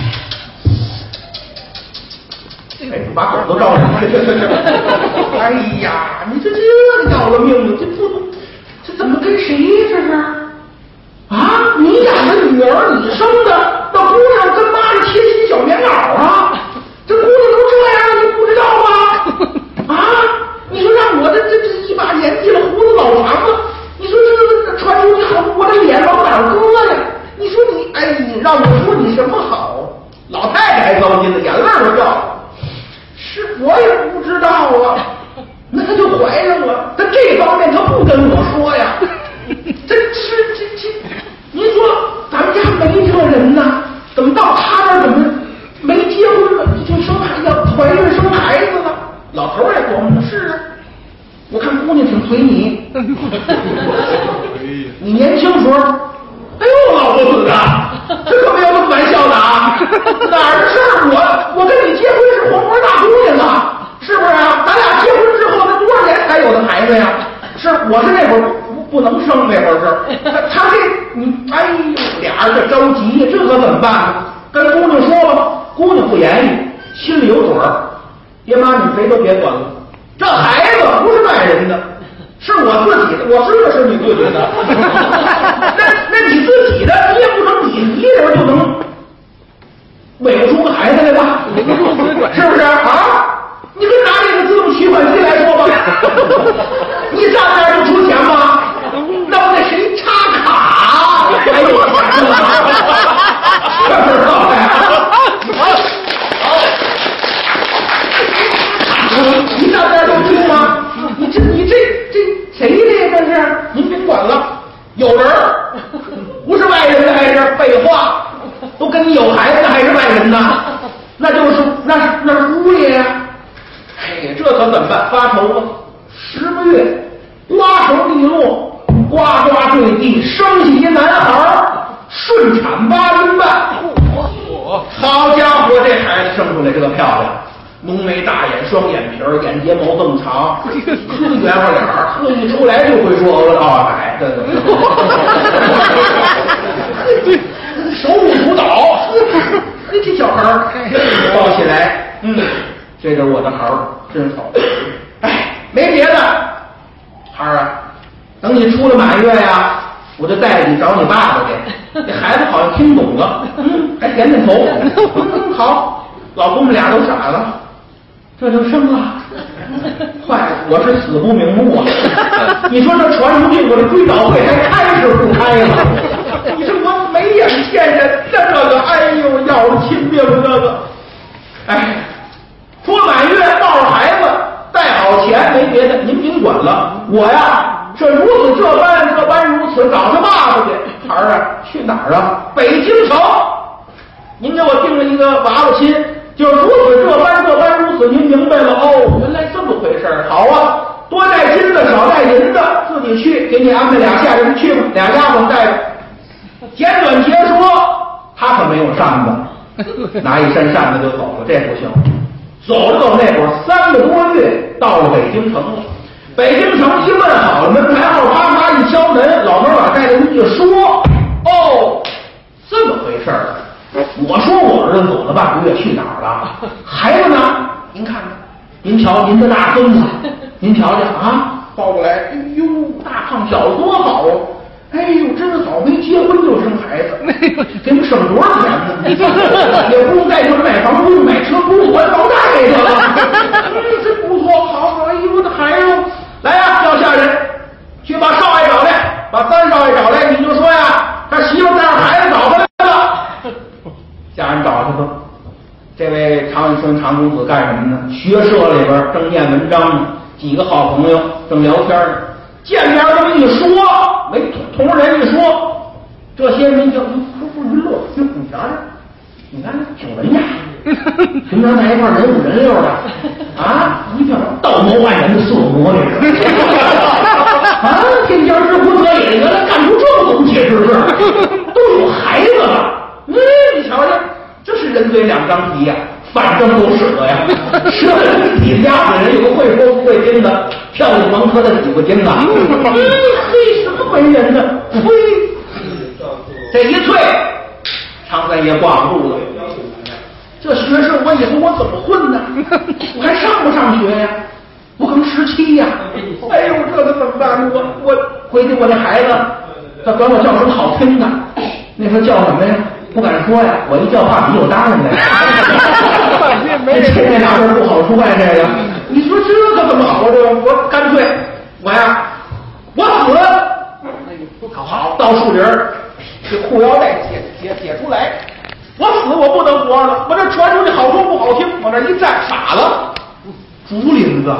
哎，把狗都招上来了！哎呀，你这这要了命了，这不这怎么跟谁呀？这是啊？你养的女儿，你生的，那姑娘跟妈是贴心小棉袄啊！这姑娘都这样，你不知道吗？啊！你说让我这这这一把年纪了，胡子老长了，你说这这传出去好，我的脸往哪儿搁呀？你说你，哎，你让我说你什么好？老太太还高兴的，眼泪都掉了。是我也不知道啊，那他就怀上了，他这方面他不跟我说呀。这是这这，您说咱们家没这人呐，怎么到他那儿怎么没结婚了就生孩子，怀孕生孩子了？老头也琢磨着是啊，我看姑娘挺随你，你年轻时候，哎呦老不死啊，这可没有这么玩笑的啊！哪儿的事儿？我我跟你结婚是黄花大姑娘啊，是不是啊？咱俩结婚之后，那多少年才有的孩子呀？是，我是那会儿不不能生，那会儿是他他这你哎呦，俩人这着急呀，这可怎么办呢？跟姑娘说了，姑娘不言语，心里有准儿。爹妈，你谁都别管了，这孩子不是外人的，是我自己的，我知道是你自己的。那那你自己的，你也不能你一个人就能喂不出个孩子来吧？是不是啊？你跟拿这个自动取款机来说吧，你站那儿就出钱吗？那我得谁插卡？哎呦，这不知道呀？你站那儿就听吗？你这你这这谁的呀？这是您别管了，有人不是外人的还是废话？都跟你有孩子还是外人呢？那就是那是那是姑爷呀！哎呀，这可怎么办？发愁了，十个月瓜熟蒂落，呱呱坠地，生下一男孩，顺产八斤半。好家伙，这孩子生出来这个漂亮，浓眉大眼，双眼皮儿，眼睫毛更长，呵圆乎脸儿，呵一出来就会说俄奥尔海，对对对，手舞足蹈，哎，这小孩儿抱起来，嗯，这就是我的孩儿，真好。哎，没别的，孩儿啊，等你出了满月呀，我就带着你找你爸爸去。这孩子好像听懂了，嗯，还点点头，嗯，好。老公们俩都傻了，这就生了，坏了，我是死不瞑目啊！你说这传出去，我这追悼会还开始不开了？你说我没眼见人，这个哎呦，要了亲命这个，哎，出满月抱着孩子，带好钱，没别的，您甭管了。我呀，是如此这般，这般如此，找他爸爸去。孩儿啊，去哪儿啊？北京城。您给我定了一个娃娃亲。就是如此这般这般如此，您明白了哦？原来这么回事儿。好啊，多带金子少带银子，自己去，给你安排俩下人去吧，俩丫鬟带着。简短截说，他可没有扇子，拿一扇扇子就走了，这不行。走着走那会儿三个多月，到了北京城了。北京城一问好了，门牌号啪啪一敲门，老头老太太一说，哦，这么回事儿。我说我儿子走了半个月，去哪儿了？孩子呢？您看看，您瞧您的大孙子，您瞧瞧啊，抱过来，哎呦，大胖小子多好啊！哎呦，真好，没结婚就生孩子，给我们省多少钱呢？也不用再就是买房，不用买车，不用还房贷去了。嗯，真不错，好好，哎呦，我的孩子，来呀，叫下人去把少爷找来，把三少爷找来，你就说呀，他媳妇带着孩子找回来了。家人找他说，这位常遇春常公子干什么呢？学社里边正念文章呢，几个好朋友正聊天呢。 见面这么一说，没同人一说，这些人就不不一乐，就你瞧瞧，你看挺文雅，平常在一块人五人六的啊，一票道貌岸然的色魔这是啊，天将之国可也，原来干出这么狗血之事，都有孩子了。嗯，你瞧瞧，这是人嘴两张皮呀、啊。反正都使得呀，是你家的人有个会说不会听的，漂亮蒙科的几个经啊，嗯，嘿，什么文人呢？呸！这一啐，常三爷挂不住了。这学士我以后我怎么混呢？我还上不上学呀？我刚十七呀！哎呦，这可怎么办？我我回去我这孩子，他管我叫什么好听的？那时候叫什么呀？不敢说呀，我一叫怕你有答应的。这前面俩人不好说呀，这个你说这可怎么好？这我干脆我呀，我死了，好好到树林儿，这裤腰带解解解出来，我死我不能活了，我这传出去好说不好听，往这一站傻了，竹林子，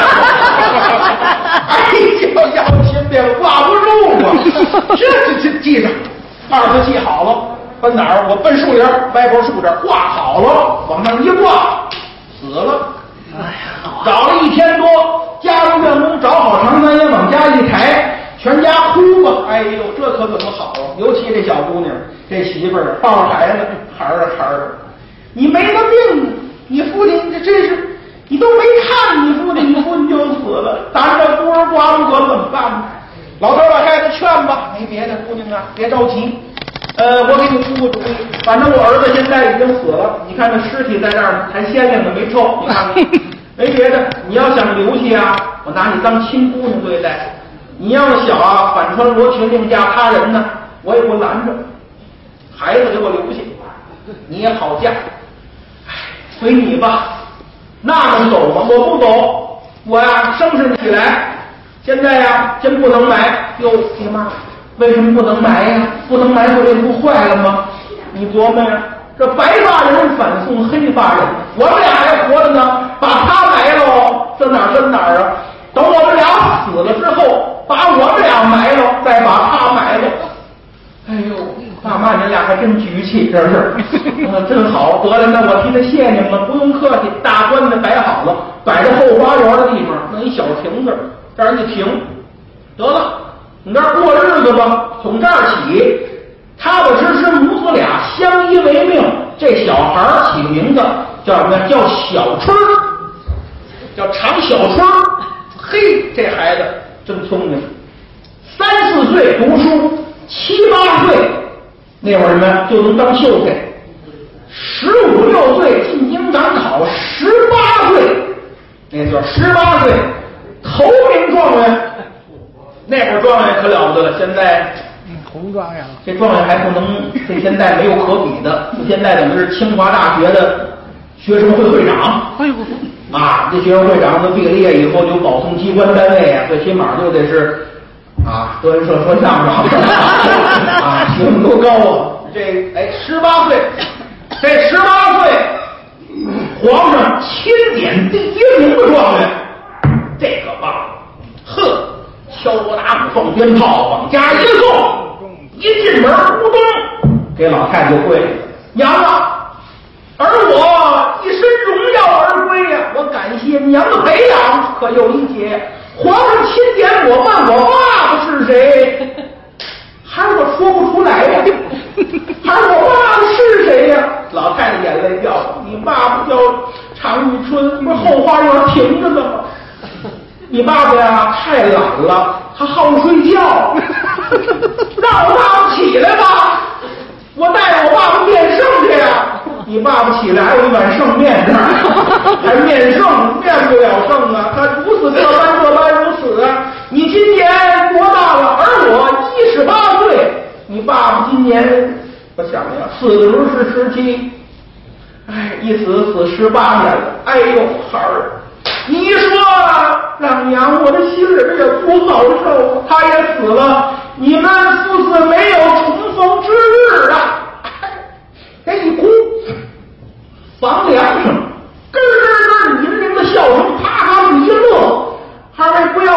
哎呀呀，天边挂不住啊！这这这记上，二十记好了。奔哪儿？我奔树林，歪脖树这儿挂好了，往上一挂，死了。哎呀，找了一天多，家中院工找好常三爷，往家一抬，全家哭吧。哎呦，这可怎么好啊？尤其这小姑娘，这媳妇儿抱着孩子，孩儿孩儿，你没个病，你父亲这这是你都没看你父亲，你父亲就死了，咱这孤儿寡母可怎么办呢？老头老太太劝吧，没别的，姑娘啊，别着急。呃，我给你出个主意，反正我儿子现在已经死了，你看这尸体在这儿呢，还鲜亮的没臭，你看看，没别的，你要想留下啊，我拿你当亲姑娘对待，你要小啊，反穿罗裙另嫁他人呢，我也不拦着，孩子给我留下，你也好嫁，哎，随你吧，那能走吗？我不走，我呀生生起来，现在呀真不能买，哟，爹妈。为什么不能埋呀？不能埋我这不坏了吗？你琢磨呀，这白发人反送黑发人，我们俩还活着呢，把他埋喽，这哪跟哪儿啊？等我们俩死了之后，把我们俩埋喽，再把他埋喽。哎呦，爸妈你俩还真局气，这是，啊，真好，得了，那我替他谢你们了，不用客气。大棺材摆好了，摆在后花园的地方，弄一小亭子，这儿一停，得了。你这儿过日子吧，从这儿起，踏踏实实母子俩相依为命。这小孩起名字叫什么？叫小春，叫常小春。嘿，这孩子真聪明，三四岁读书，七八岁那会儿什么就能当秀才，十五六岁进京长考，十八岁那叫十八岁头名状元。那会儿状元可了不得了，现在红状元了， 这状元还不能，这现在没有可比的。现在等于是清华大学的学生会会长，哎呦啊，这学生会长都毕了业以后就保送机关单位啊，最起码就得是啊，德云社说相声啊，学问多高啊！这哎，十八岁，这十八岁，皇上钦点第一名的状元，这可棒了，呵。敲锣打鼓放鞭炮往家一送，一进门咕咚给老太太就跪了，娘啊，而我一身荣耀而归呀、啊！我感谢娘的培养，可有一节，皇上钦点我，问我爸爸是谁，还是我说不出来呀？还是我爸爸是谁呀？老太太眼泪掉了，你爸爸叫常遇春，不是后花园停着呢吗？你爸爸呀太懒了，他好睡觉，让我爸爸起来吧，我带我爸爸面圣去呀。你爸爸起来还有一碗圣面这儿，还面圣，面不了圣啊，他如此这般这般如此啊。你今年多大了？而我一十八岁，你爸爸今年我想想，四十是十七，哎，一死死十八年了，哎呦孩儿。你一说让娘，我的心里边也不好受。他也死了，你们父子没有重逢之日啊！这一哭，房梁上咯咯咯银铃的笑声，啪啪一乐。二位不要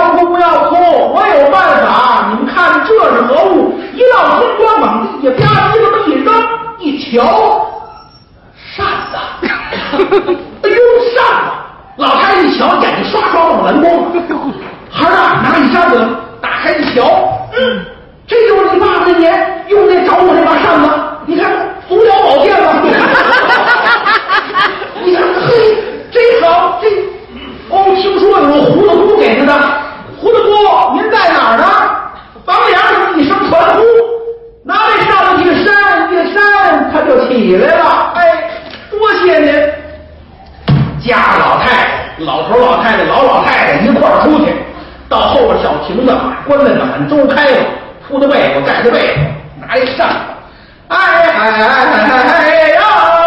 要哭不要哭，我有办法。你们看这是何物？一道金光往地下吧唧这么一扔，一瞧，扇子。哎呦，扇子！老太太一瞧，眼睛刷刷往蓝光。孩儿啊，拿一扇子打开一瞧，嗯，这就是你爸爸那年用那找我那把扇子。你看，扶摇宝剑了。你看，嘿，真好，这。哦，听说有胡子姑给他的。胡子姑，您在哪儿呢？房梁上一声传呼，拿这扇子一扇一扇，他就起来了。哎，多谢您。家老太太、老头老太太、老老太太一块儿出去，到后边小亭子把关了满周开了，铺的被子盖着被子，拿一扇子，哎哎哎哎哎呀！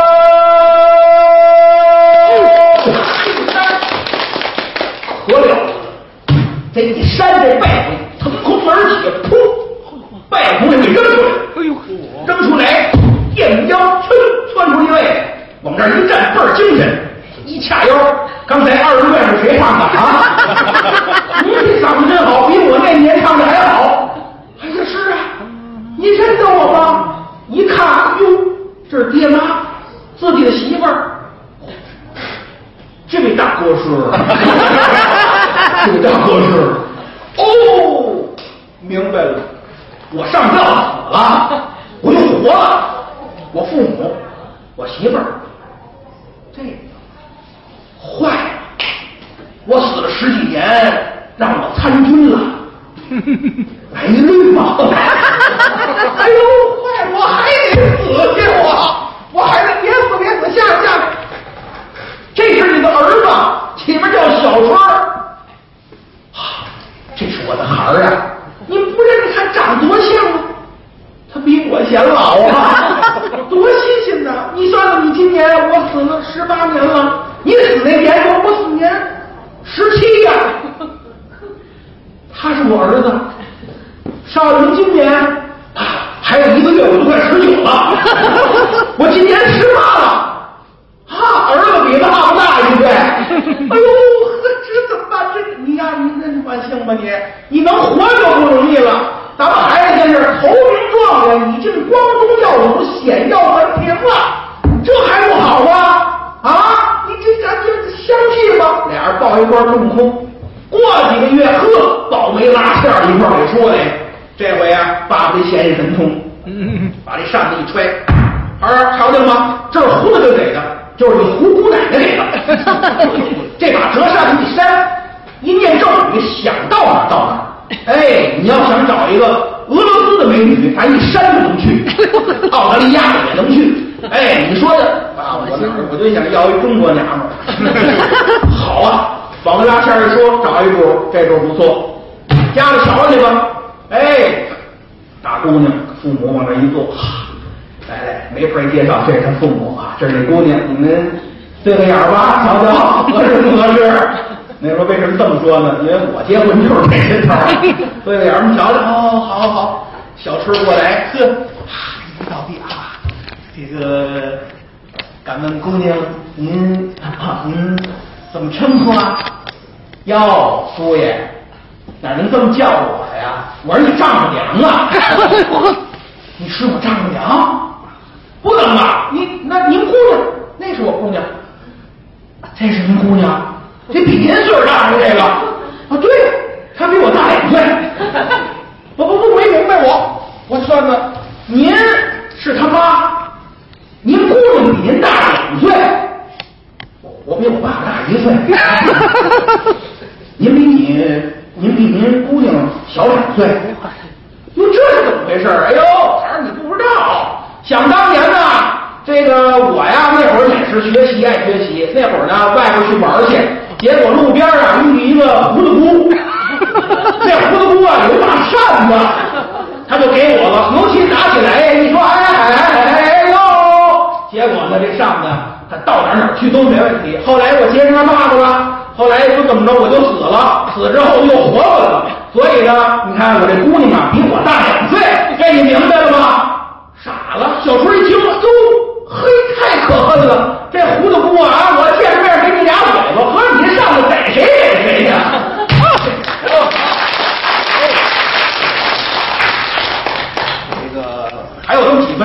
可了，这一扇这被子腾空而起，噗，被子从里面扔出来，哎呦，扔出来，燕腰噌窜出一位，往这儿一站，倍儿精神，一掐腰。刚才二十段是谁唱的啊？你这嗓子真好，比我那年唱的还好。哎呀，是啊，你认得我吗？一看，哟，这是爹妈，自己的媳妇儿。这位大哥是，这位大哥是，哦，明白了，我上吊死了，我又活了，我父母，我媳妇儿，这个坏了，我死了十几年，让我参军了，来绿吧，哎呦，坏，我还得死去我，我还得别死别死，下来下来。这是你的儿子，起名叫小春儿。啊，这是我的孩儿啊！你不认他长多像啊？他比我显老啊，多新鲜呐！你算算，你今年我死了十八年了，你死那年我我死年十七呀。他是我儿子，少云今年啊还有一个月我就快十九了，我今年十八了。啊，儿子比他不大一岁。哎呦，这怎么办？这你呀，你认惯性吧你？你能活就不容易了。咱们孩子现在头名状元，已经光宗耀祖，显耀门庭了，这还不好吗？啊，你这咱这相信吗？俩人抱一块共空，过了几个月，呵，倒霉拉线一块给出来。这回啊，爸爸得显显神通，把这扇子一揣，儿瞧见了吗？这是胡子给的。就是你胡姑奶奶给的，这把折扇子一扇，一念咒语，想到哪儿到哪儿。哎，你要想找一个俄罗斯的美女，咱一扇就能去；澳大利亚的也能去。哎，你说的啊，我哪儿我就想要一中国娘们儿。好啊，往拉线一说，找一主，这主不错，家里瞧去吧。哎，大姑娘，父母往那一坐。来来，没法介绍，这是他父母啊，这是这姑娘，你们对个眼吧，瞧瞧合适不合适？那时候为什么这么说呢？因为我结婚就是这人头，对个眼儿，瞧瞧，哦，好好好，小春过来，呵，一到地啊，这个敢问姑娘您啊您怎么称呼啊？哟，姑爷，哪能这么叫我呀？我是你丈母娘啊！你是我丈母娘？不能吧？你那您姑娘，那是我姑娘，这是您姑娘，这比您岁数大着这个啊？对，她比我大两岁。不不不，没明白我，我算算，您是他妈，您姑娘比您大两岁，我我比我爸爸大一岁。您比你，您比您姑娘小两岁。哟，这是怎么回事？哎呦，孩儿你不知道。想当年呢，这个我呀那会儿也是学习爱学习，那会儿呢外边去玩去，结果路边啊遇一个胡子姑，这胡子姑啊有一把扇子，他就给我了，尤其拿起来一说哎哎哎哎呦，结果呢这扇子他到哪哪去都没问题。后来我接上他爸爸了，后来就怎么着我就死了，死之后又活过来了。所以呢，你看我这姑娘啊比我大两岁，这你明白了吗？傻了，小春一听，哟，嘿，太可恨了！这胡子姑啊，我见面给你俩嘴巴，合着你这扇子逮谁逮谁呀？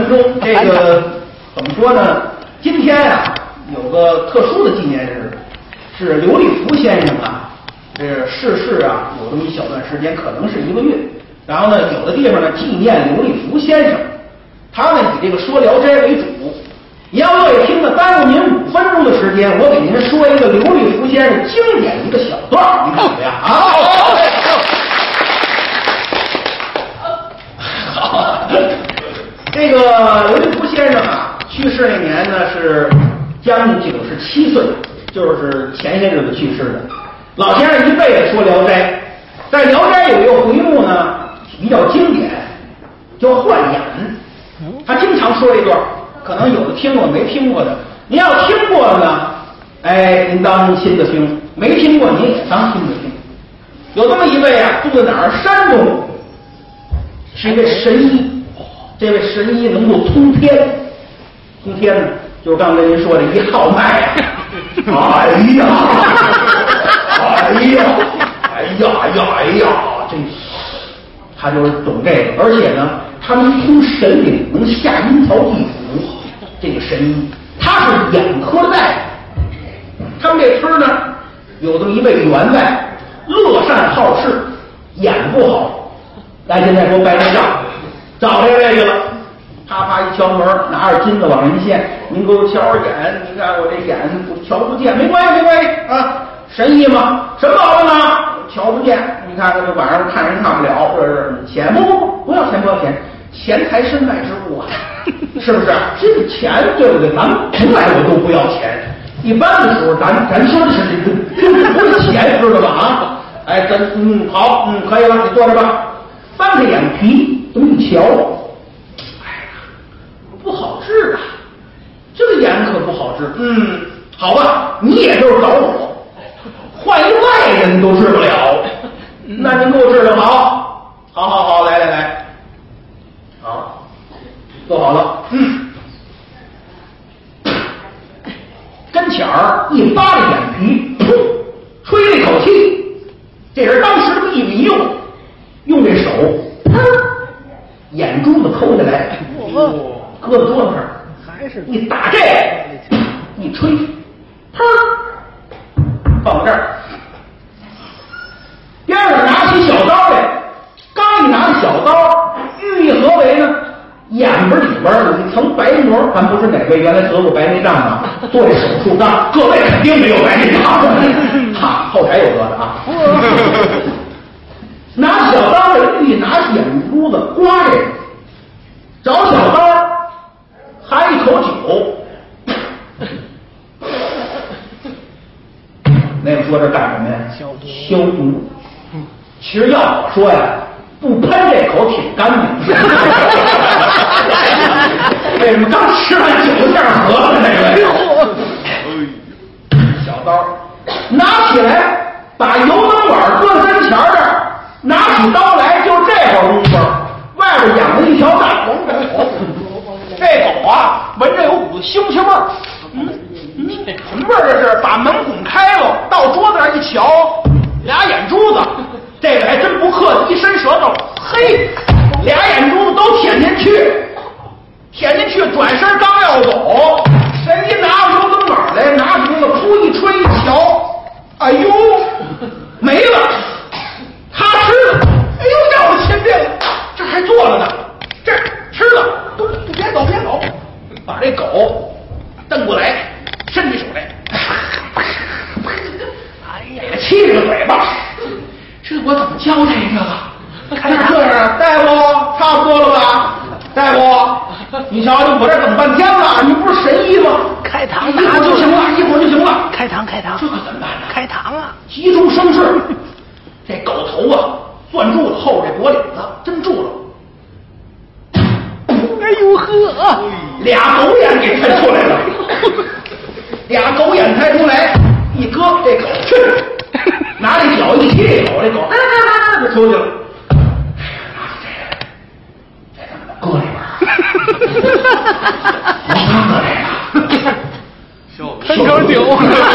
中，这个怎么说呢？今天啊，有个特殊的纪念日，是刘立福先生啊，这逝世啊，有这么一小段时间，可能是一个月。然后呢，有的地方呢纪念刘立福先生，他呢以这个说《聊斋》为主。你要乐意听呢，耽误您五分钟的时间，我给您说一个刘立福先生经典的一个小段，你看怎么样？啊，好，好，这个刘立福先生啊，去世那年呢是将近九十七岁，就是前些日子去世的。老先生一辈子说《聊斋》，在《聊斋》有一个回目呢比较经典，叫幻眼。他经常说一段。可能有的听过没听过的，您要听过了呢，哎，您当亲的听；没听过您也当亲的听。有这么一位啊，住在哪儿？山东，是一位神医。这位神医能够通天，通天呢，就是刚跟您说的一号脉啊，哎呀，哎呀，哎呀呀哎呀，这他就是懂这个，而且呢，他能通神灵，能下阴曹地府。这个神医，他是眼科大夫。他们这村呢，有这么一位员外，乐善好施，眼不好。咱现在说白内障，找这位去了，啪啪一敲门，拿着金子往人献，您给我瞧瞧眼，你看我这眼瞧不见，没关系没关系啊，神医嘛，什么毛病啊？瞧不见，你看看这晚上看人看不了，这是钱不不不要钱不要钱，钱财身外之物啊。是不是？这个钱对不对？咱们从来我都不要钱。一般的时候，咱咱说的是这个，不是钱，知道吧？啊，哎，咱嗯好，嗯可以了，你坐着吧。翻开眼皮，这么一瞧，哎呀，不好治啊！这个眼可不好治。嗯，好吧，你也就是找我，换一外人都治不了。那您给我治治好，好好好，来来来，好。做好了，嗯，跟前儿一扒着眼皮，噗，吹了一口气，这人当时这么一迷用，用这手，砰，眼珠子抠下来，搁在桌子上，还是一打这个，一吹，砰，放到这儿，边上拿起小刀来，刚一拿起小刀，寓意何为呢？眼巴里边有一层白膜，咱不是哪位原来得过白内障啊？做这手术的，各位肯定没有白内障，哈，后台有个的啊。拿小刀的寓意，拿起眼珠子刮这个，找小刀，含一口酒。那个说这干什么呀？消毒。其实要我说呀。不喷这口挺干净，为什么刚吃完酒馅合了这个？小刀拿起来，把油灯碗搁跟前这儿，拿起刀来，就这会儿功夫，外边养了一条大黄狗。这狗啊，闻着有股子腥气味儿。嗯嗯，什么味儿？这是把门拱开了，到桌子上一瞧，俩眼珠子。这个还真不客气，一伸舌头，嘿，俩眼珠子都舔进去，舔进去，转身刚要走，神医拿着油灯碗来，拿出了噗一吹一瞧，哎呦，没了，他吃了，哎呦，要了千遍了，这还做了呢，这吃了，都别走别走，把这狗瞪过来，伸起手来，哎呀，七个嘴巴。这我怎么教这个？看这样，大夫差不多了吧？大夫，你瞧瞧，我这等半天了，你不是神医吗？ 开膛， 一会儿就行了，一会儿就行了。 开膛，开膛， 这可怎么办呢？ 开膛啊！ 急中生智，这狗头啊，攥住了后这脖领子，真住了。 哎呦呵， 俩狗眼给抬出来了，俩狗眼抬出来，一搁这狗去。拿这脚一踢这狗，这狗啊啊啊就出去了。哎呀，拿这个，这怎么搁里边？我搁这个， 喷口酒。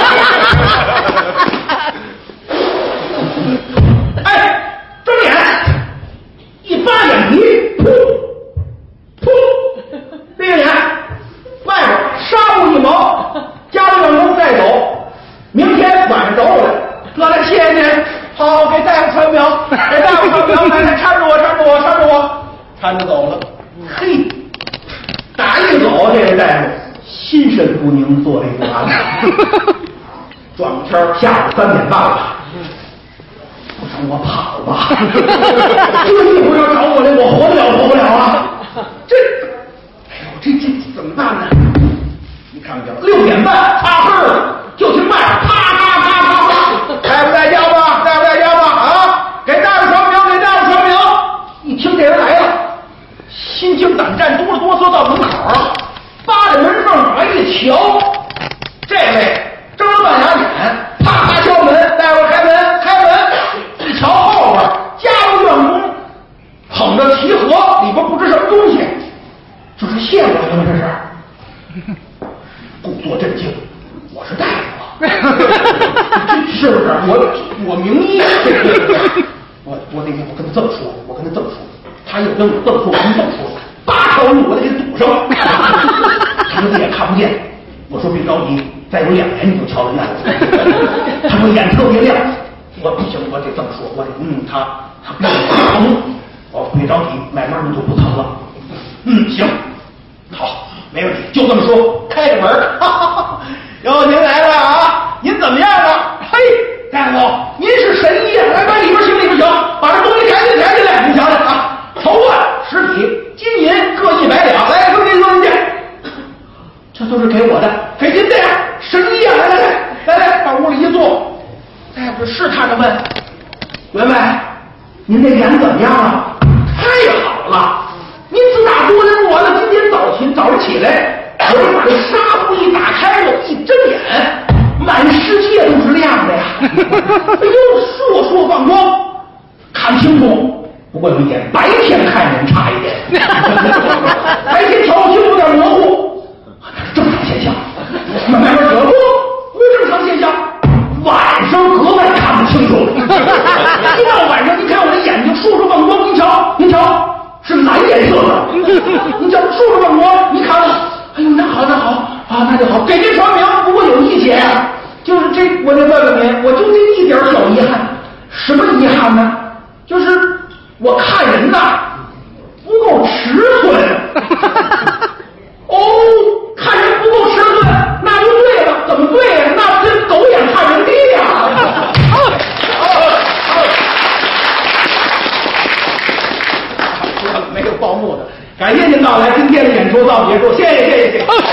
哎，睁眼，一扒眼皮，噗噗， 大夫传名，给大夫传名，来来搀着我，搀着我，搀着我，搀着走了。嘿，打一走，这位大夫心神不宁，坐立不安。转个圈，下午三点半了，不成，我跑吧。这一会儿要找我来，我活不了，活不了啊！这，哎呦，这这怎么办呢？你看看，六点半，擦黑了，就听麦啪啪啪啪啪，大夫在家吗？大夫在家吗？啊，给大夫传名，给大夫传名。一听这人来了，心惊胆战，哆里哆嗦到门口，扒着门缝往外一瞧，这位睁着半牙眼，啪啪敲门，大夫开门，开门。一瞧后边，家务院工捧着提盒，里边不知什么东西，这是谢我的吗？这是。故作镇静，我是大夫，是不是？我我名医，我我那天我跟他这么说，我跟他这么说，他又跟我这么说，我跟他这么说，八条路我得给堵上，他说这也看不见。我说别着急，再有两年你就瞧得见了。他说眼特别亮，我不行，我得这么说，我得嗯，他他病疼，我别着急，慢慢的就不疼了。嗯，行，好，没问题，就这么说，开着门，哈哈哈，哟，您来了啊，您怎么样了？嘿，大夫，您是神医，来把里边行里边行，把这东西抬起来抬起来，你瞧瞧啊，头发、实体、金银各一百两，来，给您扔进去。这都是给我的，给您的呀，神医啊！来来来来来，到屋里一坐，大夫试探着问：“员外，您这眼怎么样了？”太好了！您自打多年完了，今天早晨早上起来，我就把这纱布一打开，我一睁眼，满世界都是亮的呀！哎呦，烁烁放光，看清楚。不过有一点，白天看人差一点，白天瞧清有点模糊。正常现象，慢慢慢得不不正常现象，晚上格外看不清楚。一到晚上，你看我的眼睛烁烁放光，您瞧，您瞧，是蓝颜色的。您瞧，烁烁放光，你看，哎呦，那好，那好啊，那就好，给您传名。不过有一节啊，就是这，我得问问您，我就这一点小遗憾，什么遗憾呢？就是我看人呐不够迟钝。哦，看人不够迟钝，那就对了。怎么对呀？那不跟狗眼看人低呀！没有报幕的，感谢您到来，今天的演出到结束，谢谢谢谢谢谢。